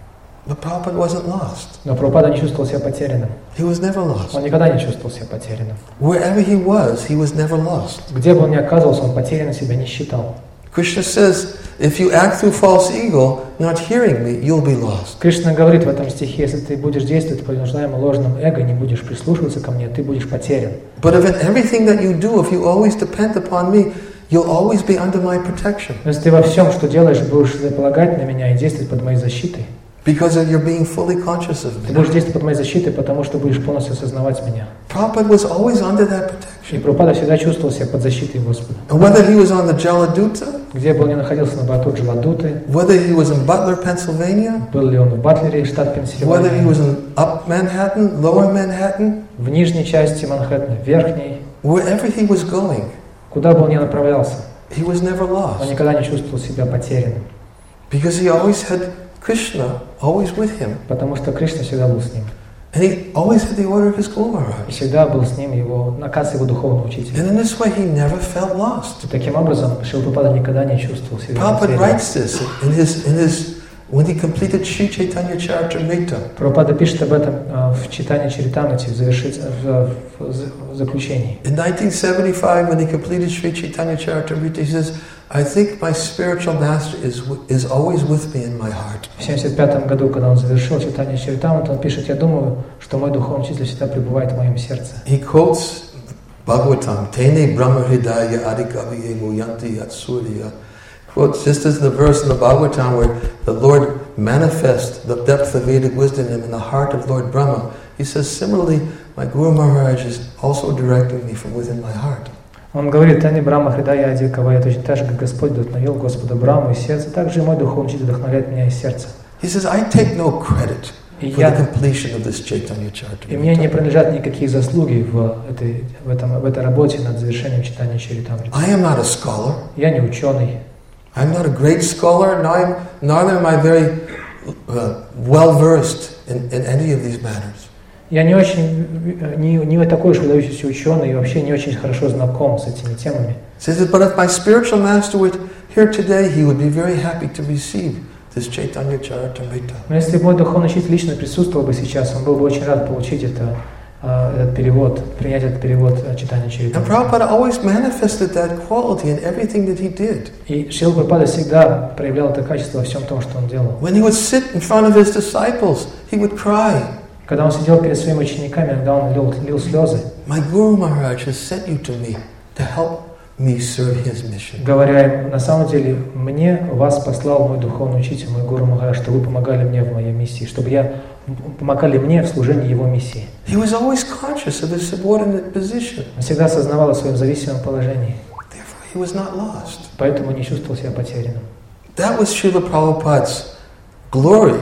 But Prabhupada wasn't lost. Но Прабхупада не чувствовал себя потерянным. He was never lost. Он никогда не чувствовал себя потерянным. Wherever he was, he was never lost. Где бы он ни оказывался, он потерянным себя не считал. Krishna says, if you act through false ego, not hearing me, you'll be lost. Кришна говорит в этом стихе, если ты будешь действовать по принуждаемому ложному эго, не будешь прислушиваться ко мне, ты будешь потерян. But if in everything that you do, if you always depend upon me, you'll always be under my protection. Если ты во всем, что делаешь, будешь полагать на меня и действовать под моей защитой, Because of your being fully conscious of ты me. будешь действовать под моей защитой, потому что будешь полностью осознавать меня. Prabhupada was always under that И protection. Прабхупада всегда чувствовал себя под защитой Господа. And whether he was on the Jaladuta, Где бы он ни находился, на борту Джаладуты, whether he was in Butler, Pennsylvania, был ли он в Батлере, штат whether he Пенсильвания, was in up Manhattan, lower Manhattan, в нижней части Манхэттена, в верхней, wherever he was going, куда бы он ни направлялся, he was never он lost. никогда не чувствовал себя потерянным, Because he always had Krishna always with him. потому что Кришна всегда был с ним. And he always had the order of his Guru И Maharaj. всегда был с ним его, наказ его духовного учителя. And in this way he never felt lost. И таким образом Шрила Прабхупада никогда не чувствовал себя Prabhupada потерянным. writes this in his, in his, when he completed Sri Chaitanya Charitamrita. Прабхупада пишет об этом э, в читании Чаритамрити, в, завершить, в, в, в заключении. In nineteen seventy-five, when he completed Sri Chaitanya Charitamrita, he says, I think my spiritual master is, is always with me in my heart. В семьдесят пятом году, когда он завершил читание Чаритамриты, он пишет: «Я думаю, что мой духовный учитель всегда пребывает в моем сердце». He quotes Bhagavatam, Tene Brahma Hridaya Adikaviye Muyanti Yatsurya. Quotes just as the verse in the Bhagavatam where the Lord manifests the depth of Vedic wisdom in the heart of Lord Brahma. He says, similarly, my Guru Maharaj is also directing me from within my heart. Он говорит: «Тани Брахма Хридая Ади Кавая», точно так же, как Господь вдохновил Господа Браму из сердца, так же и мой духовный учитель вдохновляет меня из сердца. He says, I take no credit И, for я, the completion of this Chaitanya и мне не Charitamrita. принадлежат никакие заслуги в этой, в, этом, в этой работе над завершением читания Чаритамриты. I am not a scholar. Я не ученый, I'm not a great scholar, neither, neither am I very uh, well versed in, in any of these matters. я не очень, не, не такой уж выдающийся ученый и вообще не очень хорошо знаком с этими темами. He says, but if my spiritual master were here today, he would be very happy to receive this Chaitanya Charitamrita. Но если бы мой духовный учитель лично присутствовал бы сейчас, он был бы очень рад получить это, этот перевод, принять этот перевод Чайтанья And Чаритамрити. Prabhupada always manifested that quality in everything that he did. И Шрила Прабхупада всегда проявлял это качество во всем том, что он делал. When he would sit in front of his disciples, he would cry. Когда он сидел перед своими учениками, когда он лил, лил слезы, My Guru Maharaj has sent you to me to help me serve his mission. говоря им, на самом деле, мне вас послал мой духовный учитель, мой Гуру Махарадж, что вы помогали мне в моей миссии, чтобы я помогали мне в служении его миссии. He was always conscious of his subordinate position. Он всегда осознавал о своем зависимом положении, Therefore, he was not lost. поэтому не чувствовал себя потерянным. That was Srila Prabhupada's glory.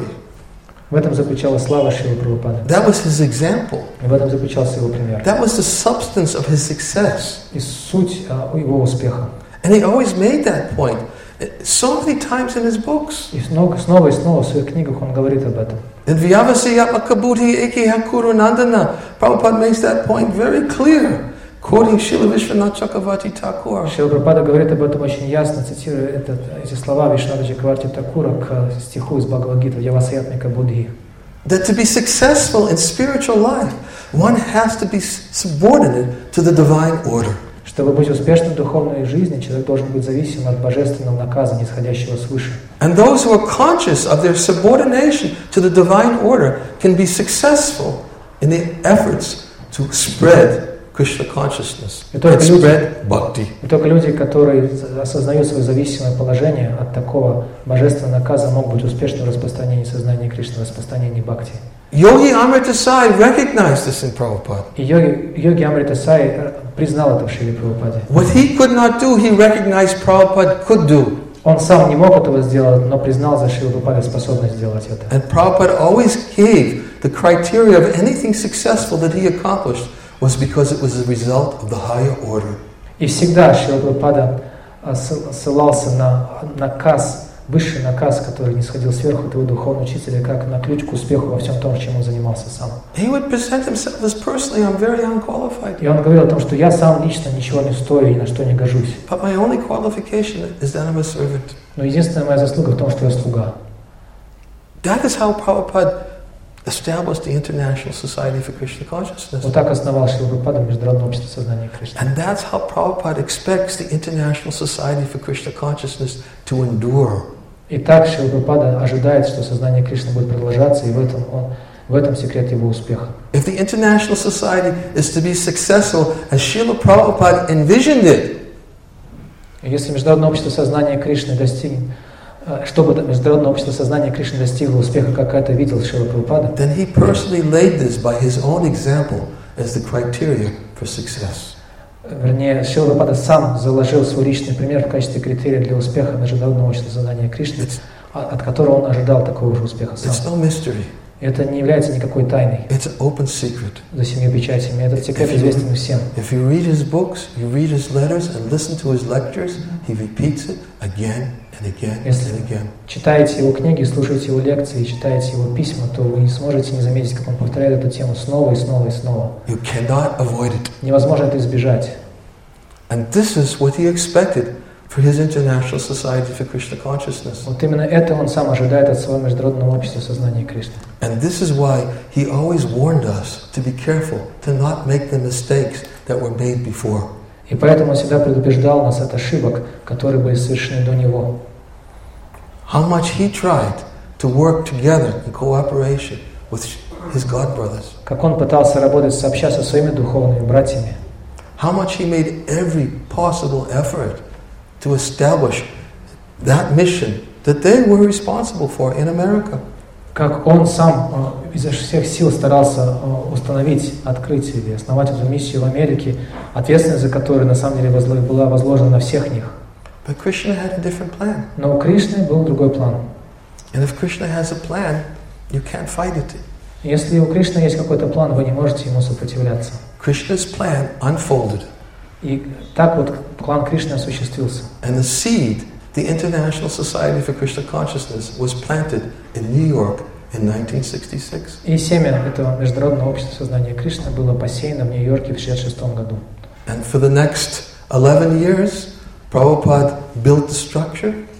В этом заключалась слава Шрилы Прабхупады. That was his example. И в этом заключался его пример. That was the substance of his success. И суть а, его успеха. And he always made that point so many times in his books. И снова, снова и снова в своих книгах он говорит об этом. In Vyavasayatma Kabudhi Eke Hakuru Nandana, Prabhupada makes that point very clear, quoting Srila Vishwanath Chakravarti Thakur. Шрила Прабхупада говорит об этом очень ясно, цитируя этот, эти слова Вишванатха Чакраварти Такура к стиху из Бхагавад-гиты «Явасаятмика Будхи». That to be successful in spiritual life, one has to be subordinate to the divine order. Чтобы быть успешным в духовной жизни, человек должен быть зависим от божественного наказа, нисходящего свыше. And those who are conscious of their subordination to the divine order can be successful in the efforts to spread Krishna consciousness И только, and люди, spread bhakti. и только люди, которые осознают свое зависимое положение от такого божественного наказа, могут быть успешны в распространении сознания Кришны, в распространении бхакти. Yogi Amrita Sai recognized this in Prabhupada. И йоги, йоги Амрита Сай признал это в Шриле Прабхупаде. What he could not do, he recognized Prabhupada could do. Он сам не мог этого сделать, но признал за Шрилой Прабхупадой способность сделать это. And Prabhupada always gave the criteria of anything successful that he accomplished was because it was the result of the higher order. И всегда Шрила Прабхупада ссылался на наказ, высший наказ, который не сходил сверху от его духовного учителя, как на ключ к успеху во всем том, чем он занимался сам. He would present himself as personally, I'm very unqualified. И он говорил о том, что я сам лично ничего не стою и ни на что не гожусь. But my only qualification is that I'm a servant. Но единственная моя заслуга в том, что я слуга. That is how Prabhupada established the International Society for Krishna Consciousness. Вот так основал Шрила Прабхупада Международное общество сознания Кришны. And that's how Prabhupada expects the International Society for Krishna Consciousness to endure. И так Шрила Прабхупада ожидает, что сознание Кришны будет продолжаться, и в этом, он, в этом секрет его успеха. If the International Society is to be successful as Srila Prabhupada envisioned it, И если Международное общество сознания Кришны достигнет, чтобы Международное общество сознания Кришны достигло успеха, как это видел Шрила Прабхупада, then he personally laid this by his own example as the criteria for success. вернее, Шрила Прабхупада сам заложил свой личный пример в качестве критерия для успеха Международного общества сознания Кришны, It's, от которого он ожидал такого же успеха сам. it's no mystery. Это не является никакой тайной It's an open secret. за семью печатями. Этот секрет известен всем. If you read his books, you read his letters and listen to his lectures, he repeats it again and again Если and again. читаете его книги, слушаете его лекции, читаете его письма, то вы не сможете не заметить, как он повторяет эту тему снова и снова и снова. You cannot avoid it. Невозможно это избежать. And this is what he expected for his International Society for Krishna Consciousness. Вот именно это он сам ожидает от своего Международного общества сознания Кришны. And this is why he always warned us to be careful, to not make the mistakes that were made before. И поэтому он всегда предупреждал нас от ошибок, которые были совершены до него. How much he tried to work together in cooperation with his God brothers. Как он пытался работать сообща со своими духовными братьями. How much he made every possible effort to establish that mission that they were responsible for in America. Как он сам э, изо всех сил старался э, установить, открыть или основать эту миссию в Америке, ответственность за которую на самом деле возло, была возложена на всех них. But Krishna had a different plan. Но у Кришны был другой план. And if Krishna has a plan, you can't fight it. Если у Кришны есть какой-то план, вы не можете ему сопротивляться. Krishna's plan unfolded. И так вот план Кришны осуществился. And the seed, the International Society for Krishna Consciousness, was planted in New York in nineteen sixty-six. И семя этого Международного общества сознания Кришны было посеяно в Нью-Йорке в шестьдесят шестом году. And for the next eleven years, Prabhupada built the structure.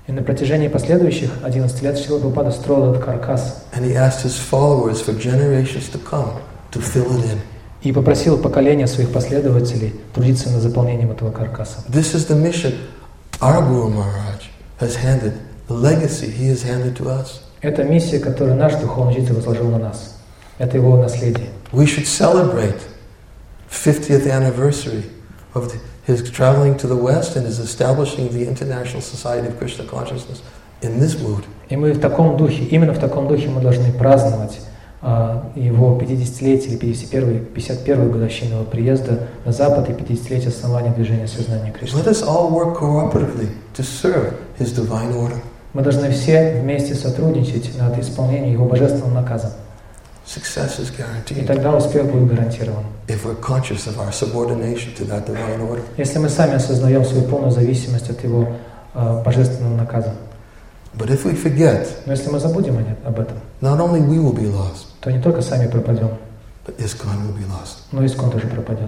И на протяжении последующих одиннадцати лет Шрила Прабхупада строил этот каркас. And he asked his followers for generations to come to fill it in. И попросил поколения своих последователей трудиться над заполнением этого каркаса. This is the mission our Guru Maharaj has handed, the legacy he has handed to us. Это миссия, которую наш духовный учитель возложил на нас. Это его наследие. We should celebrate fiftieth anniversary of the, his traveling to the West and his establishing the International Society of Krishna Consciousness in this mood. И мы в таком духе, именно в таком духе мы должны праздновать а, его пятидесятилетие или пятьдесят первую годовщину его приезда на Запад и пятидесятилетие основания движения сознания Кришны. Let us all work cooperatively to serve his divine order. Мы должны все вместе сотрудничать над исполнением его божественного наказа. Success is И guaranteed тогда успех будет гарантирован. if we're conscious of our subordination to that divine order. Если мы сами осознаем свою полную зависимость от его а, божественного наказа. But if we forget, Но если мы забудем об этом, not only we will be lost, то не только сами пропадем, but ISKCON will be lost. но и ИСККОН тоже пропадет.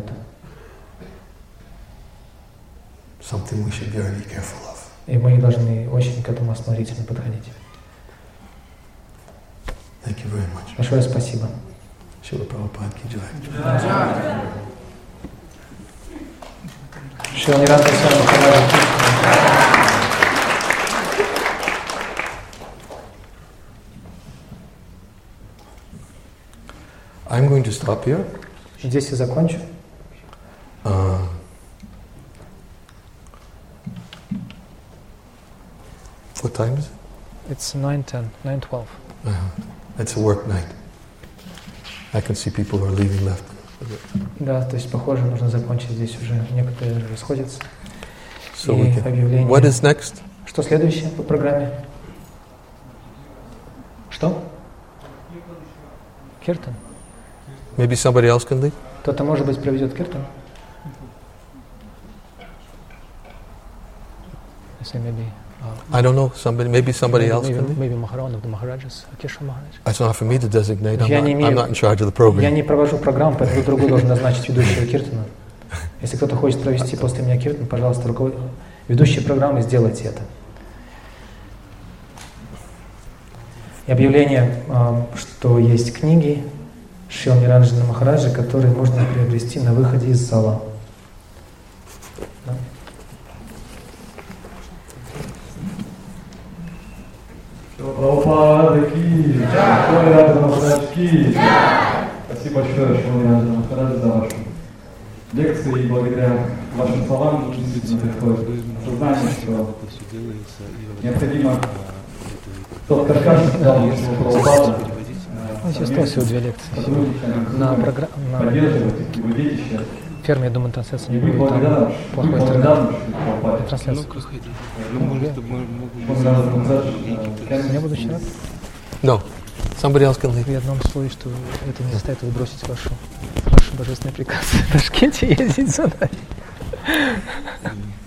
Something we should very be careful of. И мы должны очень к этому осмотрительно подходить. Thank you very much. Большое спасибо. Шрила Прабхупада ки джай. Шрила Нирантара Свами Махараджа ки джай. I'm going to stop here. Здесь я закончу. Uh, what time is it? It's nine ten, nine twelve. Uh, it's a work night. I can see people who are leaving left. Да, то есть, похоже, нужно закончить здесь уже. Некоторые расходятся. So we И can. объявление. What is next? Что следующее по программе? Что? Киртан. Maybe somebody else can lead? Кто-то, может быть, проведет киртан? I say maybe. Uh, I don't know. Somebody, maybe somebody maybe, else maybe, can lead? maybe Maharan of the Maharajas, Akesha Maharaj. It's not for me to designate. I'm Я not, не имею- I'm not in charge of the Я program. не провожу программу, поэтому другой должен назначить ведущего киртана. Если кто-то хочет провести после меня киртан, пожалуйста, руковод... ведущий программы, сделайте это. И объявление, что есть книги Шрила Ниранджана Махараджа, которые можно приобрести на выходе из зала. Да? Прабхупада ки, Шрила Ниранджана Махарадж ки. Спасибо большое, Шрила Ниранджана Махарадж, за вашу лекцию, и благодаря вашим словам действительно приходит сознание, что необходимо тот каркас, дал Прабхупада, Здесь осталось всего две лекции. На, програ... на поддерживать его детище. ферме, я думаю, трансляция не Мы будет, там благодарны, плохой мы интернет. благодарны, что Прабхупаде. Трансляция. Я буду очень рад No. Somebody else can lead. при одном условии, что это не заставит вы бросить вашу, ваш божественный приказ в Ташкенте ездить задать.